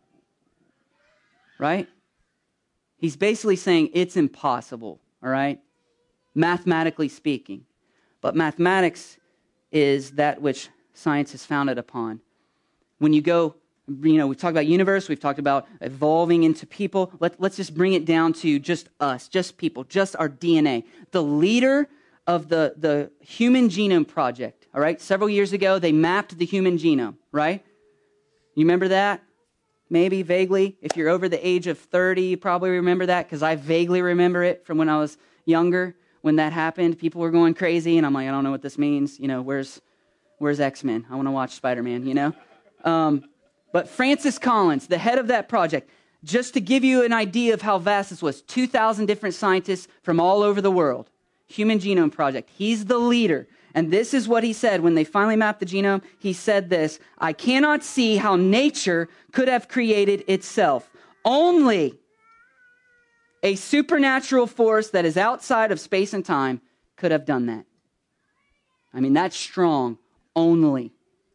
Right? He's basically saying it's impossible, all right? Mathematically speaking. But mathematics is that which science is founded upon. When you go we've talked about universe, we've talked about evolving into people. Let's just bring it down to just us, just people, just our DNA. The leader of the Human Genome Project, all right? Several years ago, they mapped the human genome, right? You remember that? Maybe, vaguely. If you're over the age of 30, you probably remember that, because I vaguely remember it from when I was younger. When that happened, people were going crazy, and I'm like, I don't know what this means. Where's X-Men? I want to watch Spider-Man, But Francis Collins, the head of that project, just to give you an idea of how vast this was, 2,000 different scientists from all over the world. Human Genome Project. He's the leader. And this is what he said when they finally mapped the genome. He said this: I cannot see how nature could have created itself. Only a supernatural force that is outside of space and time could have done that. I mean, that's strong. Only.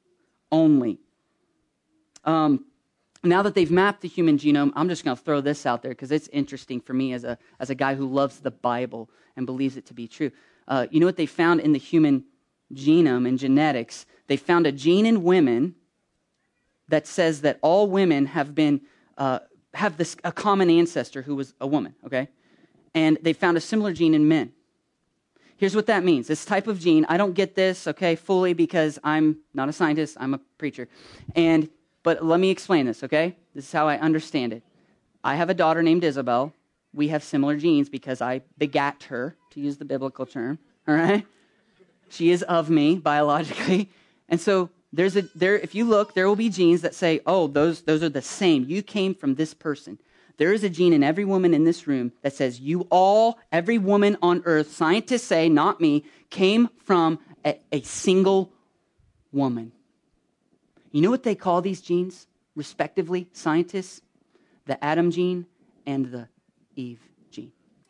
Now that they've mapped the human genome, I'm just going to throw this out there because it's interesting for me as a guy who loves the Bible and believes it to be true. You know what they found in the human genome and genetics? They found a gene in women that says that all women have a common ancestor who was a woman, okay? And they found a similar gene in men. Here's what that means. This type of gene, I don't get this, okay, fully because I'm not a scientist, I'm a preacher. But let me explain this, okay? This is how I understand it. I have a daughter named Isabel. We have similar genes because I begat her, to use the biblical term, all right? She is of me biologically. And so if you look, there will be genes that say, oh, those are the same. You came from this person. There is a gene in every woman in this room that says every woman on earth, scientists say, not me, came from a single woman. You know what they call these genes, respectively, scientists? The Adam gene and the Eve gene.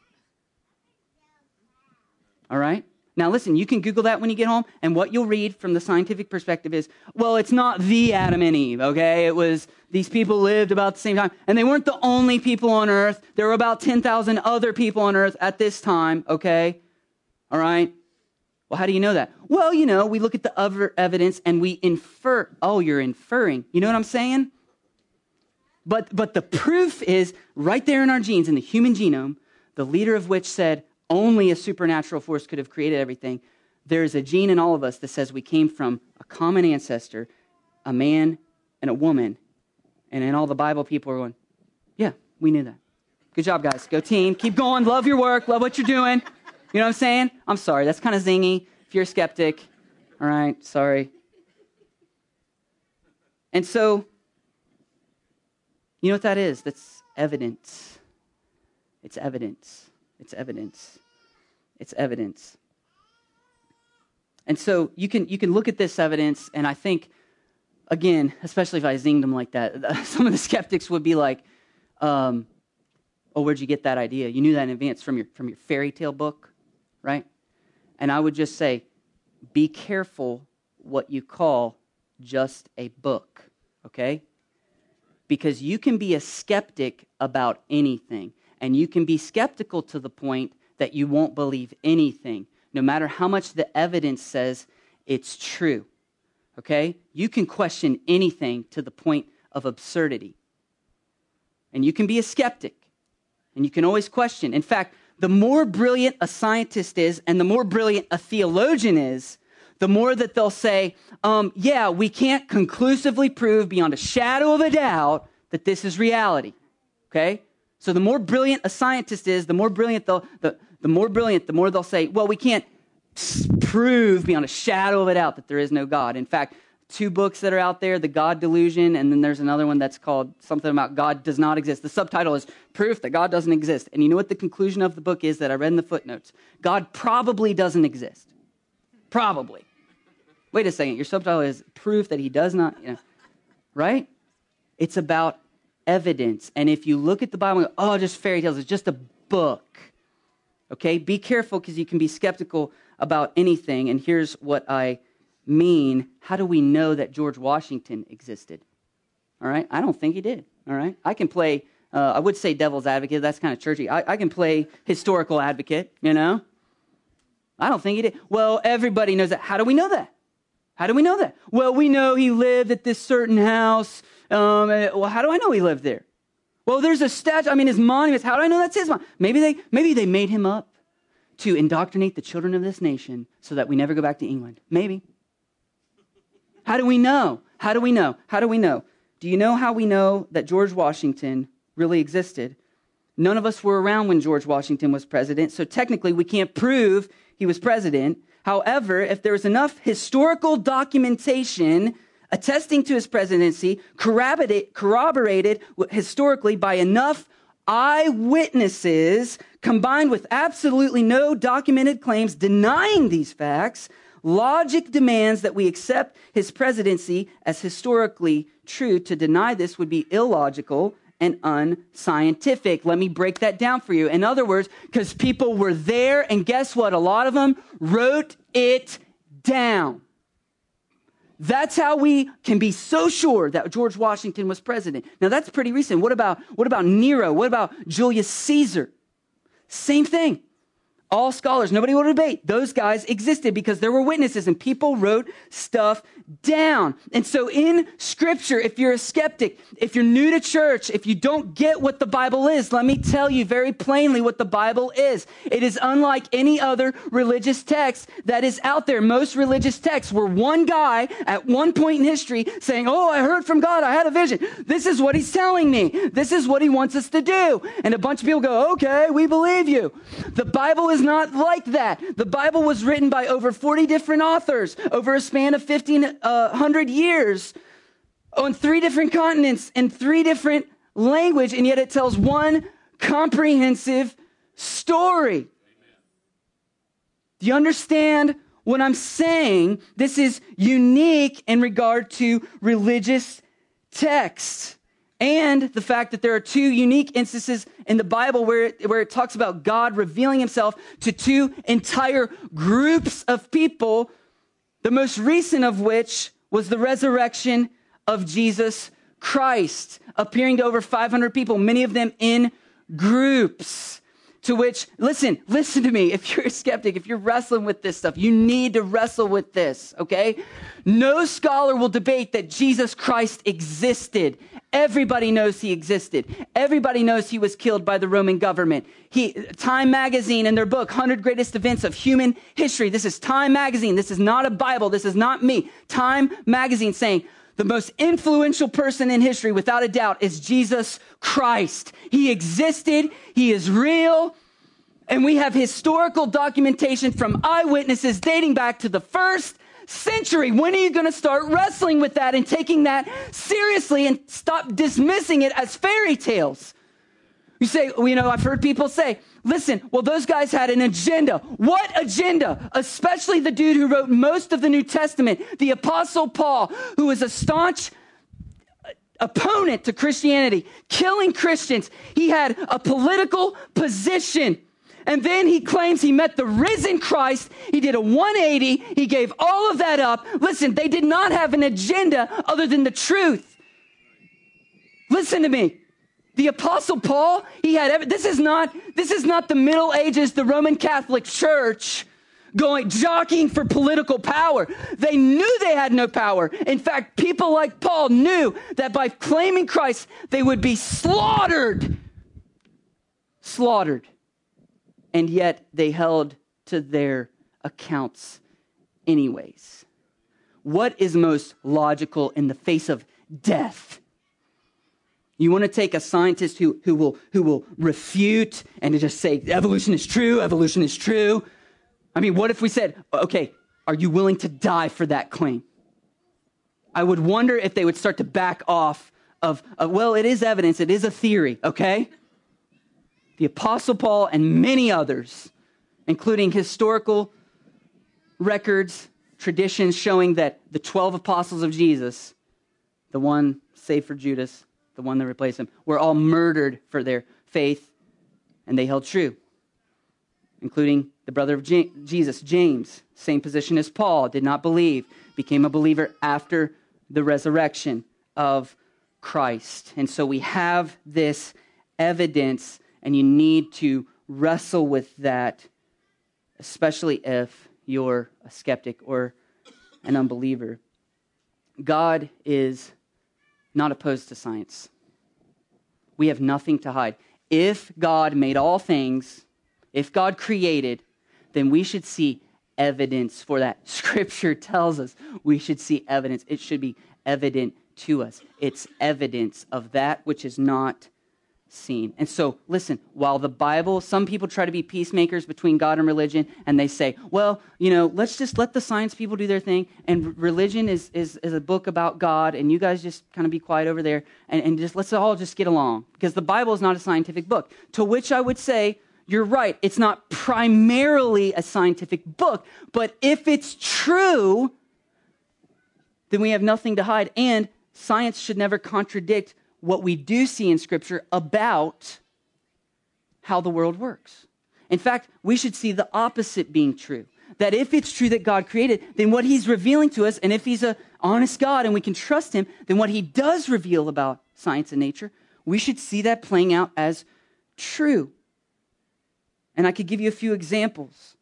All right? Now listen, you can Google that when you get home, and what you'll read from the scientific perspective is, well, it's not the Adam and Eve, okay? It was, these people lived about the same time, and they weren't the only people on earth. There were about 10,000 other people on earth at this time, okay? All right? Well, how do you know that? Well, we look at the other evidence and we infer. Oh, you're inferring. You know what I'm saying? But the proof is right there in our genes, in the human genome, the leader of which said only a supernatural force could have created everything. There's a gene in all of us that says we came from a common ancestor, a man and a woman. And then all the Bible people are going, yeah, we knew that. Good job, guys. Go team. Keep going. Love your work. Love what you're doing. You know what I'm saying? I'm sorry. That's kind of zingy if you're a skeptic. All right. Sorry. And so, you know what that is? That's evidence. It's evidence. It's evidence. It's evidence. And so you can look at this evidence, and I think, again, especially if I zinged them like that, some of the skeptics would be like, oh, where'd you get that idea? You knew that in advance from your fairy tale book, right? And I would just say, be careful what you call just a book, okay? Because you can be a skeptic about anything, and you can be skeptical to the point that you won't believe anything, no matter how much the evidence says it's true, okay? You can question anything to the point of absurdity. And you can be a skeptic, and you can always question. In fact, the more brilliant a scientist is and the more brilliant a theologian is, the more that they'll say, yeah, we can't conclusively prove beyond a shadow of a doubt that this is reality, okay? So the more brilliant a scientist is, the more they'll say, well, we can't prove beyond a shadow of a doubt that there is no God. In fact, 2 books that are out there, The God Delusion, and then there's another one that's called something about God does not exist. The subtitle is Proof that God doesn't exist. And you know what the conclusion of the book is that I read in the footnotes? God probably doesn't exist. Probably. Wait a second, your subtitle is Proof that he does not, right? It's about evidence. And if you look at the Bible and go, oh, just fairy tales, it's just a book. Okay, be careful because you can be skeptical about anything. And here's what I mean. How do we know that George Washington existed? All right, I don't think he did. All right, I can play, I would say devil's advocate. That's kind of churchy. I can play historical advocate, I don't think he did. Well, everybody knows that. How do we know that? How do we know that? Well, we know he lived at this certain house Well, how do I know he lived there? Well, there's a statue. I mean, his monuments. How do I know that's his monument? Maybe they made him up to indoctrinate the children of this nation so that we never go back to England. Maybe. How do we know? How do we know? How do we know? Do you know how we know that George Washington really existed? None of us were around when George Washington was president, so technically we can't prove he was president. However, if there was enough historical documentation attesting to his presidency, corroborated historically by enough eyewitnesses, combined with absolutely no documented claims denying these facts, logic demands that we accept his presidency as historically true. To deny this would be illogical and unscientific. Let me break that down for you. In other words, because people were there, and guess what? A lot of them wrote it down. That's how we can be so sure that George Washington was president. Now, that's pretty recent. What about Nero? What about Julius Caesar? Same thing. All scholars, nobody will debate. Those guys existed because there were witnesses and people wrote stuff down. And so in Scripture, if you're a skeptic, if you're new to church, if you don't get what the Bible is, let me tell you very plainly what the Bible is. It is unlike any other religious text that is out there. Most religious texts were one guy at one point in history saying, oh, I heard from God, I had a vision. This is what he's telling me. This is what he wants us to do. And a bunch of people go, okay, we believe you. The Bible is not like that. The Bible was written by over 40 different authors over a span of 1,500 years on 3 different continents in 3 different languages, and yet it tells one comprehensive story. Amen. Do you understand what I'm saying? This is unique in regard to religious texts. And the fact that there are 2 unique instances in the Bible where it talks about God revealing himself to 2 entire groups of people, the most recent of which was the resurrection of Jesus Christ, appearing to over 500 people, many of them in groups. To which, listen to me. If you're a skeptic, if you're wrestling with this stuff, you need to wrestle with this, okay? No scholar will debate that Jesus Christ existed. Everybody knows he existed. Everybody knows he was killed by the Roman government. Time Magazine in their book, 100 Greatest Events of Human History. This is Time Magazine. This is not a Bible. This is not me. Time Magazine saying, the most influential person in history, without a doubt, is Jesus Christ. He existed. He is real. And we have historical documentation from eyewitnesses dating back to the 1st century. When are you going to start wrestling with that and taking that seriously and stop dismissing it as fairy tales? You say, well, I've heard people say, listen, well, those guys had an agenda. What agenda? Especially the dude who wrote most of the New Testament, the Apostle Paul, who was a staunch opponent to Christianity, killing Christians. He had a political position. And then he claims he met the risen Christ. He did a 180. He gave all of that up. Listen, they did not have an agenda other than the truth. Listen to me. The Apostle Paul, this is not the Middle Ages, the Roman Catholic Church jockeying for political power. They knew they had no power. In fact, people like Paul knew that by claiming Christ, they would be slaughtered. And yet they held to their accounts anyways. What is most logical in the face of death? You want to take a scientist who will refute and to just say evolution is true. I mean, what if we said, okay, are you willing to die for that claim? I would wonder if they would start to back off of well, it is evidence, it is a theory, okay? The Apostle Paul and many others, including historical records, traditions showing that the 12 apostles of Jesus, the one save for Judas, the one that replaced him, were all murdered for their faith, and they held true, including the brother of Jesus, James, same position as Paul, did not believe, became a believer after the resurrection of Christ. And so we have this evidence, and you need to wrestle with that, especially if you're a skeptic or an unbeliever. God is not opposed to science. We have nothing to hide. If God made all things, if God created, then we should see evidence for that. Scripture tells us we should see evidence. It should be evident to us. It's evidence of that which is not seen. And so, listen, while the Bible, some people try to be peacemakers between God and religion, and they say, well, let's just let the science people do their thing, and religion is a book about God, and you guys just kind of be quiet over there, and just let's all just get along, because the Bible is not a scientific book. To which I would say, you're right, it's not primarily a scientific book, but if it's true, then we have nothing to hide, and science should never contradict what we do see in Scripture about how the world works. In fact, we should see the opposite being true. That if it's true that God created, then what he's revealing to us, and if he's an honest God and we can trust him, then what he does reveal about science and nature, we should see that playing out as true. And I could give you a few examples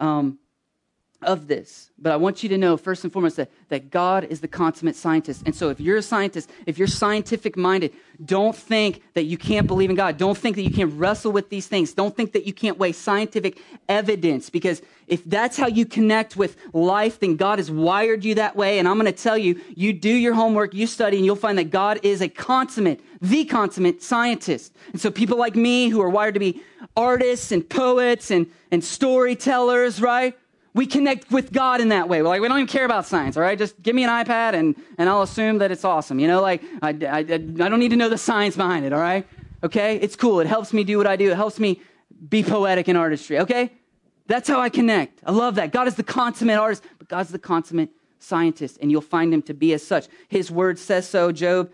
of this. But I want you to know, first and foremost, that God is the consummate scientist. And so if you're a scientist, if you're scientific-minded, don't think that you can't believe in God. Don't think that you can't wrestle with these things. Don't think that you can't weigh scientific evidence. Because if that's how you connect with life, then God has wired you that way. And I'm going to tell you, you do your homework, you study, and you'll find that God is the consummate scientist. And so people like me who are wired to be artists and poets and storytellers, right? We connect with God in that way. We're like, we don't even care about science, all right? Just give me an iPad and I'll assume that it's awesome. I don't need to know the science behind it, all right? Okay? It's cool. It helps me do what I do. It helps me be poetic in artistry, okay? That's how I connect. I love that. God is the consummate artist, but God's the consummate scientist, and you'll find him to be as such. His word says so. Job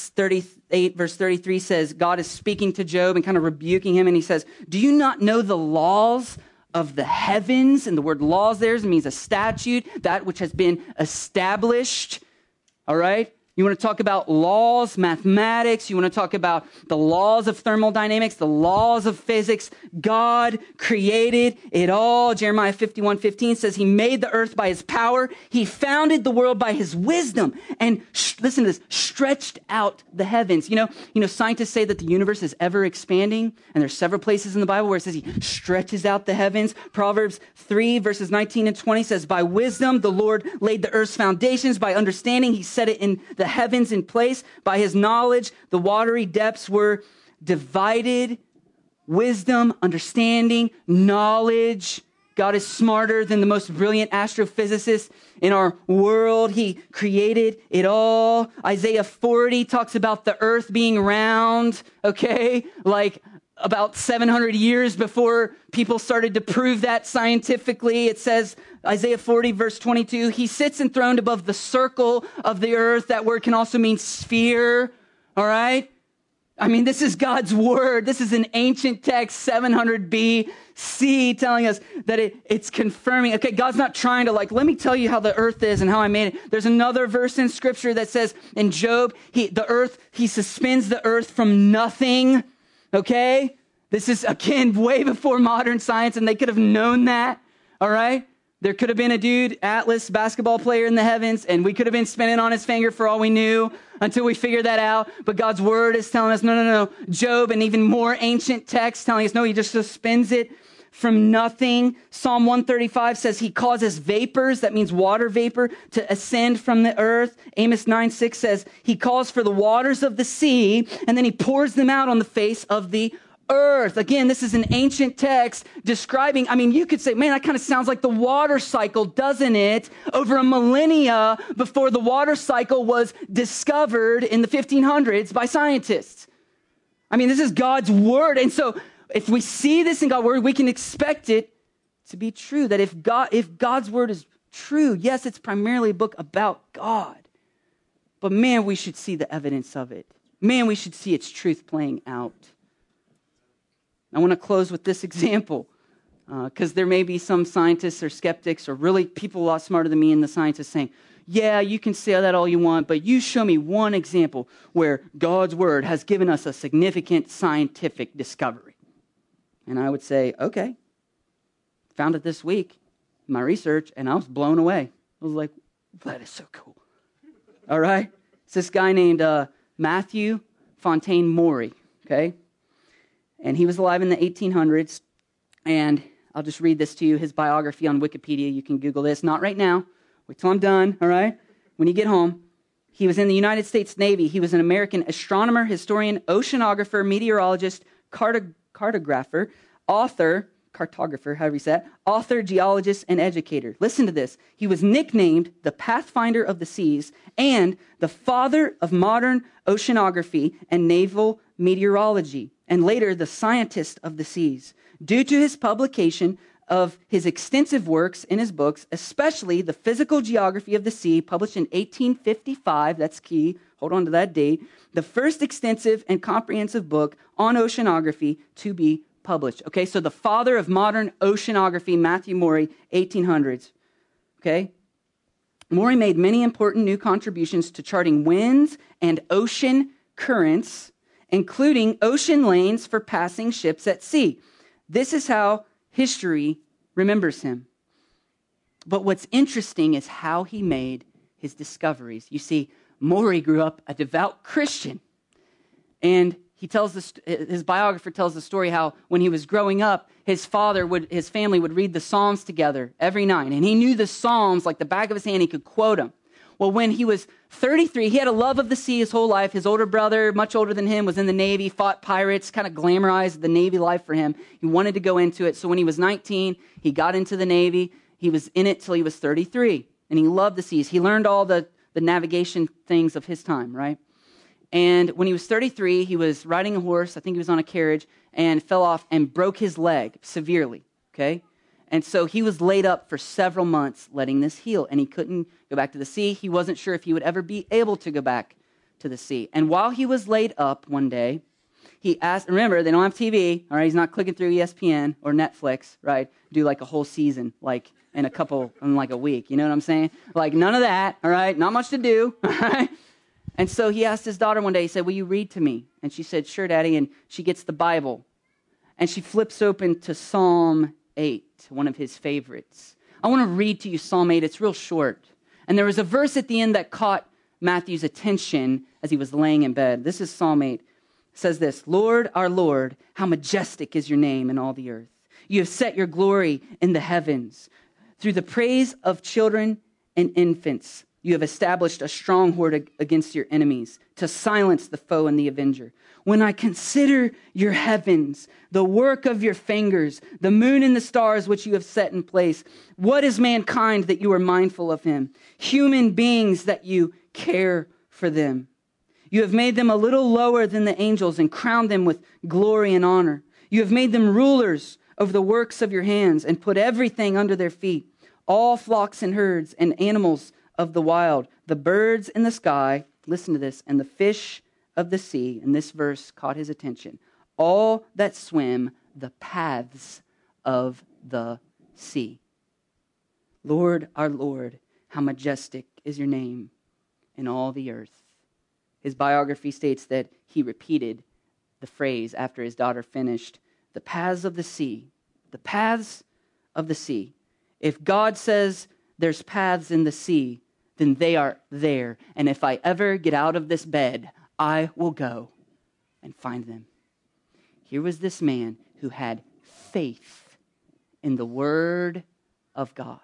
38 verse 33 says, God is speaking to Job and kind of rebuking him, and he says, do you not know the laws of the heavens? And the word laws there means a statute, that which has been established. All right? You want to talk about laws, mathematics. You want to talk about the laws of thermodynamics, the laws of physics. God created it all. Jeremiah 51:15 says he made the earth by his power. He founded the world by his wisdom. And listen to this, stretched out the heavens. You know, scientists say that the universe is ever expanding. And there's several places in the Bible where it says he stretches out the heavens. Proverbs 3 verses 19 and 20 says, by wisdom the Lord laid the earth's foundations. By understanding he set it in the heavens in place. By his knowledge, the watery depths were divided. Wisdom, understanding, knowledge. God is smarter than the most brilliant astrophysicists in our world. He created it all. Isaiah 40 talks about the earth being round, okay? Like about 700 years before people started to prove that scientifically. It says, Isaiah 40 verse 22, he sits enthroned above the circle of the earth. That word can also mean sphere, all right? I mean, this is God's word. This is an ancient text, 700 BC, telling us that it's confirming. Okay, God's not trying to let me tell you how the earth is and how I made it. There's another verse in Scripture that says in Job, he suspends the earth from nothing. Okay? This is, again, way before modern science, and they could have known that. All right? There could have been a dude, Atlas, basketball player in the heavens, and we could have been spinning on his finger for all we knew until we figured that out. But God's word is telling us, no. Job, and even more ancient texts telling us, no, he just suspends it from nothing. Psalm 135 says he causes vapors, that means water vapor, to ascend from the earth. Amos 9:6 says he calls for the waters of the sea, and then he pours them out on the face of the earth. Again, this is an ancient text describing, you could say, man, that kind of sounds like the water cycle, doesn't it? Over a millennia before the water cycle was discovered in the 1500s by scientists. This is God's word. And so if we see this in God's word, we can expect it to be true. That if God's word is true, yes, it's primarily a book about God. But man, we should see the evidence of it. Man, we should see its truth playing out. I want to close with this example because there may be some scientists or skeptics or really people a lot smarter than me in the scientists saying, yeah, you can say that all you want, but you show me one example where God's word has given us a significant scientific discovery. And I would say, okay, found it this week in my research, and I was blown away. I was like, that is so cool. All right? It's this guy named Matthew Fontaine Maury, okay? And he was alive in the 1800s, and I'll just read this to you, his biography on Wikipedia. You can Google this. Not right now. Wait till I'm done, all right? When you get home. He was in the United States Navy. He was an American astronomer, historian, oceanographer, meteorologist, cartographer, author, geologist, and educator. Listen to this. He was nicknamed the Pathfinder of the Seas and the father of modern oceanography and naval meteorology, and later the scientist of the seas, due to his publication of his extensive works in his books, especially The Physical Geography of the Sea, published in 1855, that's key, hold on to that date, the first extensive and comprehensive book on oceanography to be published. Okay, so the father of modern oceanography, Matthew Maury, 1800s. Okay? Maury made many important new contributions to charting winds and ocean currents, including ocean lanes for passing ships at sea. This is how history remembers him. But what's interesting is how he made his discoveries. You see, Maury grew up a devout Christian, and his biographer tells the story how when he was growing up, his family would read the Psalms together every night, and he knew the Psalms like the back of his hand. He could quote them. Well, when he was 33, he had a love of the sea his whole life. His older brother, much older than him, was in the Navy, fought pirates, kind of glamorized the Navy life for him. He wanted to go into it. So when he was 19, he got into the Navy. He was in it till he was 33, and he loved the seas. He learned all the navigation things of his time, right? And when he was 33, he was riding a horse, I think he was on a carriage, and fell off and broke his leg severely, okay? And so he was laid up for several months letting this heal, and he couldn't go back to the sea. He wasn't sure if he would ever be able to go back to the sea. And while he was laid up one day, he asked, remember, they don't have TV, all right? He's not clicking through ESPN or Netflix, right? Do like a whole season, like in like a week, you know what I'm saying? Like none of that, all right? Not much to do, all right? And so he asked his daughter one day, he said, will you read to me? And she said, sure, Daddy. And she gets the Bible. And she flips open to Psalm 8, one of his favorites. I want to read to you Psalm 8. It's real short. And there was a verse at the end that caught Matthew's attention as he was laying in bed. This is Psalm 8. It says this, Lord, our Lord, how majestic is your name in all the earth. You have set your glory in the heavens. Through the praise of children and infants, you have established a stronghold against your enemies to silence the foe and the avenger. When I consider your heavens, the work of your fingers, the moon and the stars which you have set in place, what is mankind that you are mindful of him? Human beings that you care for them. You have made them a little lower than the angels and crowned them with glory and honor. You have made them rulers over the works of your hands and put everything under their feet, all flocks and herds and animals of the wild, the birds in the sky, listen to this, and the fish of the sea, and this verse caught his attention, all that swim the paths of the sea. Lord, our Lord, how majestic is your name in all the earth. His biography states that he repeated the phrase after his daughter finished, the paths of the sea, the paths of the sea. If God says there's paths in the sea, then they are there. And if I ever get out of this bed, I will go and find them. Here was this man who had faith in the Word of God.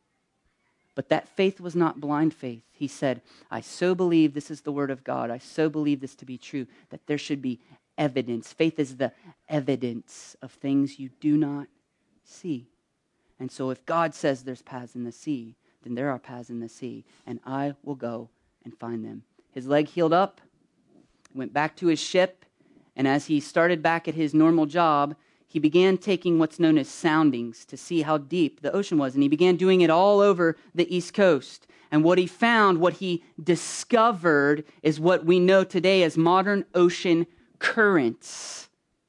But that faith was not blind faith. He said, I so believe this is the Word of God. I so believe this to be true, that there should be evidence. Faith is the evidence of things you do not see. And so if God says there's paths in the sea, then there are paths in the sea, and I will go and find them. His leg healed up, went back to his ship, and as he started back at his normal job, he began taking what's known as soundings to see how deep the ocean was, and he began doing it all over the East Coast. And what he found, what he discovered, is what we know today as modern ocean currents.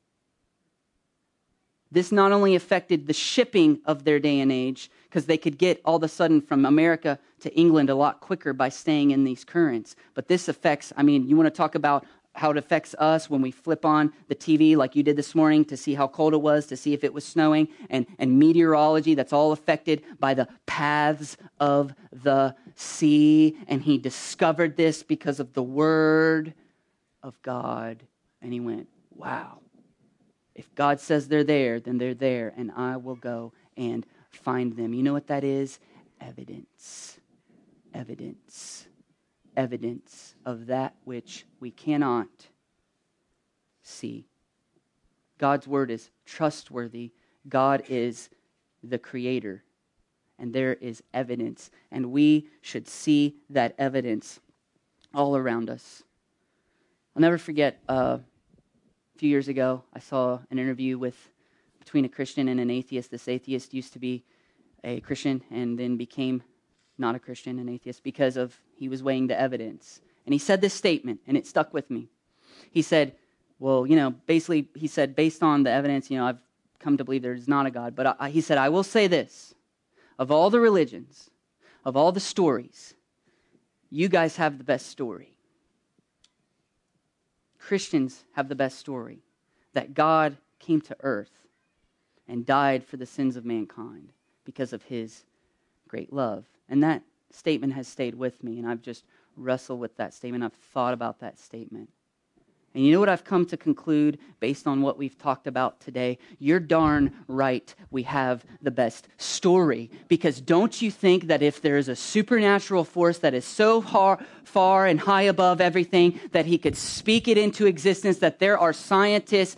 This not only affected the shipping of their day and age, because they could get all of a sudden from America to England a lot quicker by staying in these currents. But this affects, you want to talk about how it affects us when we flip on the TV like you did this morning to see how cold it was, to see if it was snowing, and meteorology, that's all affected by the paths of the sea. And he discovered this because of the Word of God. And he went, wow. If God says they're there, then they're there, and I will go and find them. You know what that is? Evidence. Evidence. Evidence of that which we cannot see. God's word is trustworthy. God is the creator. And there is evidence. And we should see that evidence all around us. I'll never forget, a few years ago, I saw an interview between a Christian and an atheist. This atheist used to be a Christian and then became not a Christian, an atheist, because he was weighing the evidence. And he said this statement, and it stuck with me. He said, well, basically, he said, based on the evidence, I've come to believe there is not a God. But he said, I will say this. Of all the religions, of all the stories, you guys have the best story. Christians have the best story, that God came to earth and died for the sins of mankind because of his great love. And that statement has stayed with me, and I've just wrestled with that statement. I've thought about that statement. And you know what I've come to conclude based on what we've talked about today? You're darn right we have the best story. Because don't you think that if there is a supernatural force that is so far and high above everything that he could speak it into existence, that there are scientists,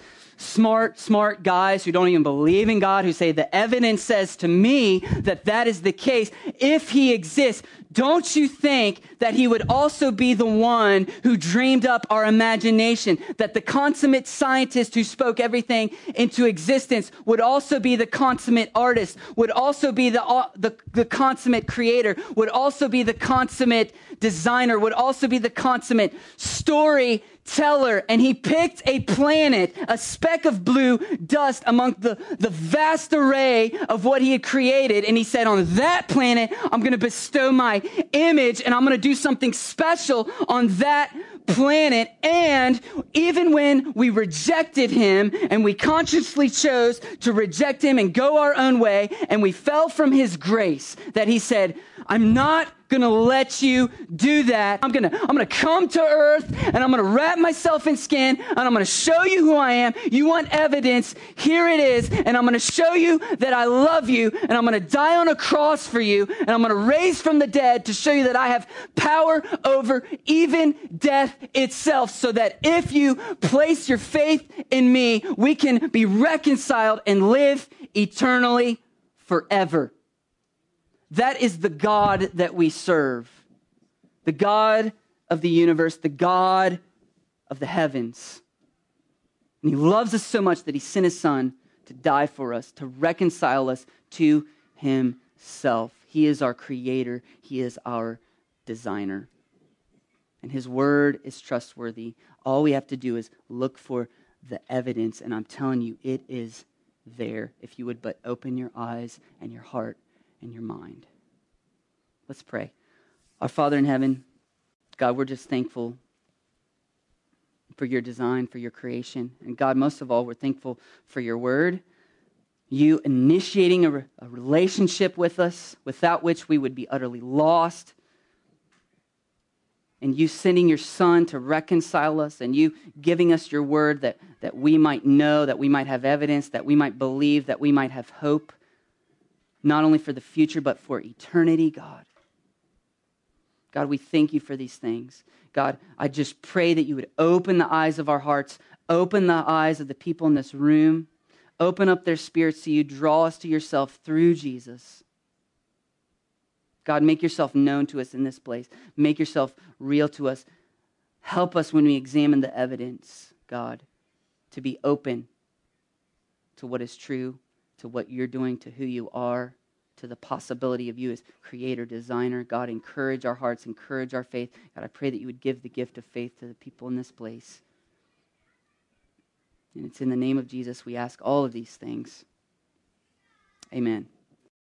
smart guys who don't even believe in God, who say the evidence says to me that that is the case. If he exists, don't you think that he would also be the one who dreamed up our imagination, that the consummate scientist who spoke everything into existence would also be the consummate artist, would also be the consummate creator, would also be the consummate designer, would also be the consummate storyteller? And he picked a planet, a speck of blue dust among the vast array of what he had created. And he said, on that planet, I'm going to bestow my image, and I'm going to do something special on that planet. And even when we rejected him and we consciously chose to reject him and go our own way, and we fell from his grace, that he said, I'm not going to let you do that. I'm going to come to earth, and I'm going to wrap myself in skin, and I'm going to show you who I am. You want evidence? Here it is. And I'm going to show you that I love you, and I'm going to die on a cross for you, and I'm going to raise from the dead to show you that I have power over even death itself, so that if you place your faith in me, we can be reconciled and live eternally forever. That is the God that we serve. The God of the universe, the God of the heavens. And he loves us so much that he sent his son to die for us, to reconcile us to himself. He is our creator. He is our designer. And his word is trustworthy. All we have to do is look for the evidence. And I'm telling you, it is there if you would but open your eyes and your heart and your mind. Let's pray. Our Father in heaven, God, we're just thankful for your design, for your creation. And God, most of all, we're thankful for your word, you initiating a relationship with us, without which we would be utterly lost, and you sending your son to reconcile us, and you giving us your word that we might know, that we might have evidence, that we might believe, that we might have hope, not only for the future, but for eternity, God. God, we thank you for these things. God, I just pray that you would open the eyes of our hearts, open the eyes of the people in this room, open up their spirits to you, draw us to yourself through Jesus. God, make yourself known to us in this place. Make yourself real to us. Help us when we examine the evidence, God, to be open to what is true, to what you're doing, to who you are, to the possibility of you as creator, designer. God, encourage our hearts, encourage our faith. God, I pray that you would give the gift of faith to the people in this place. And it's in the name of Jesus we ask all of these things. Amen.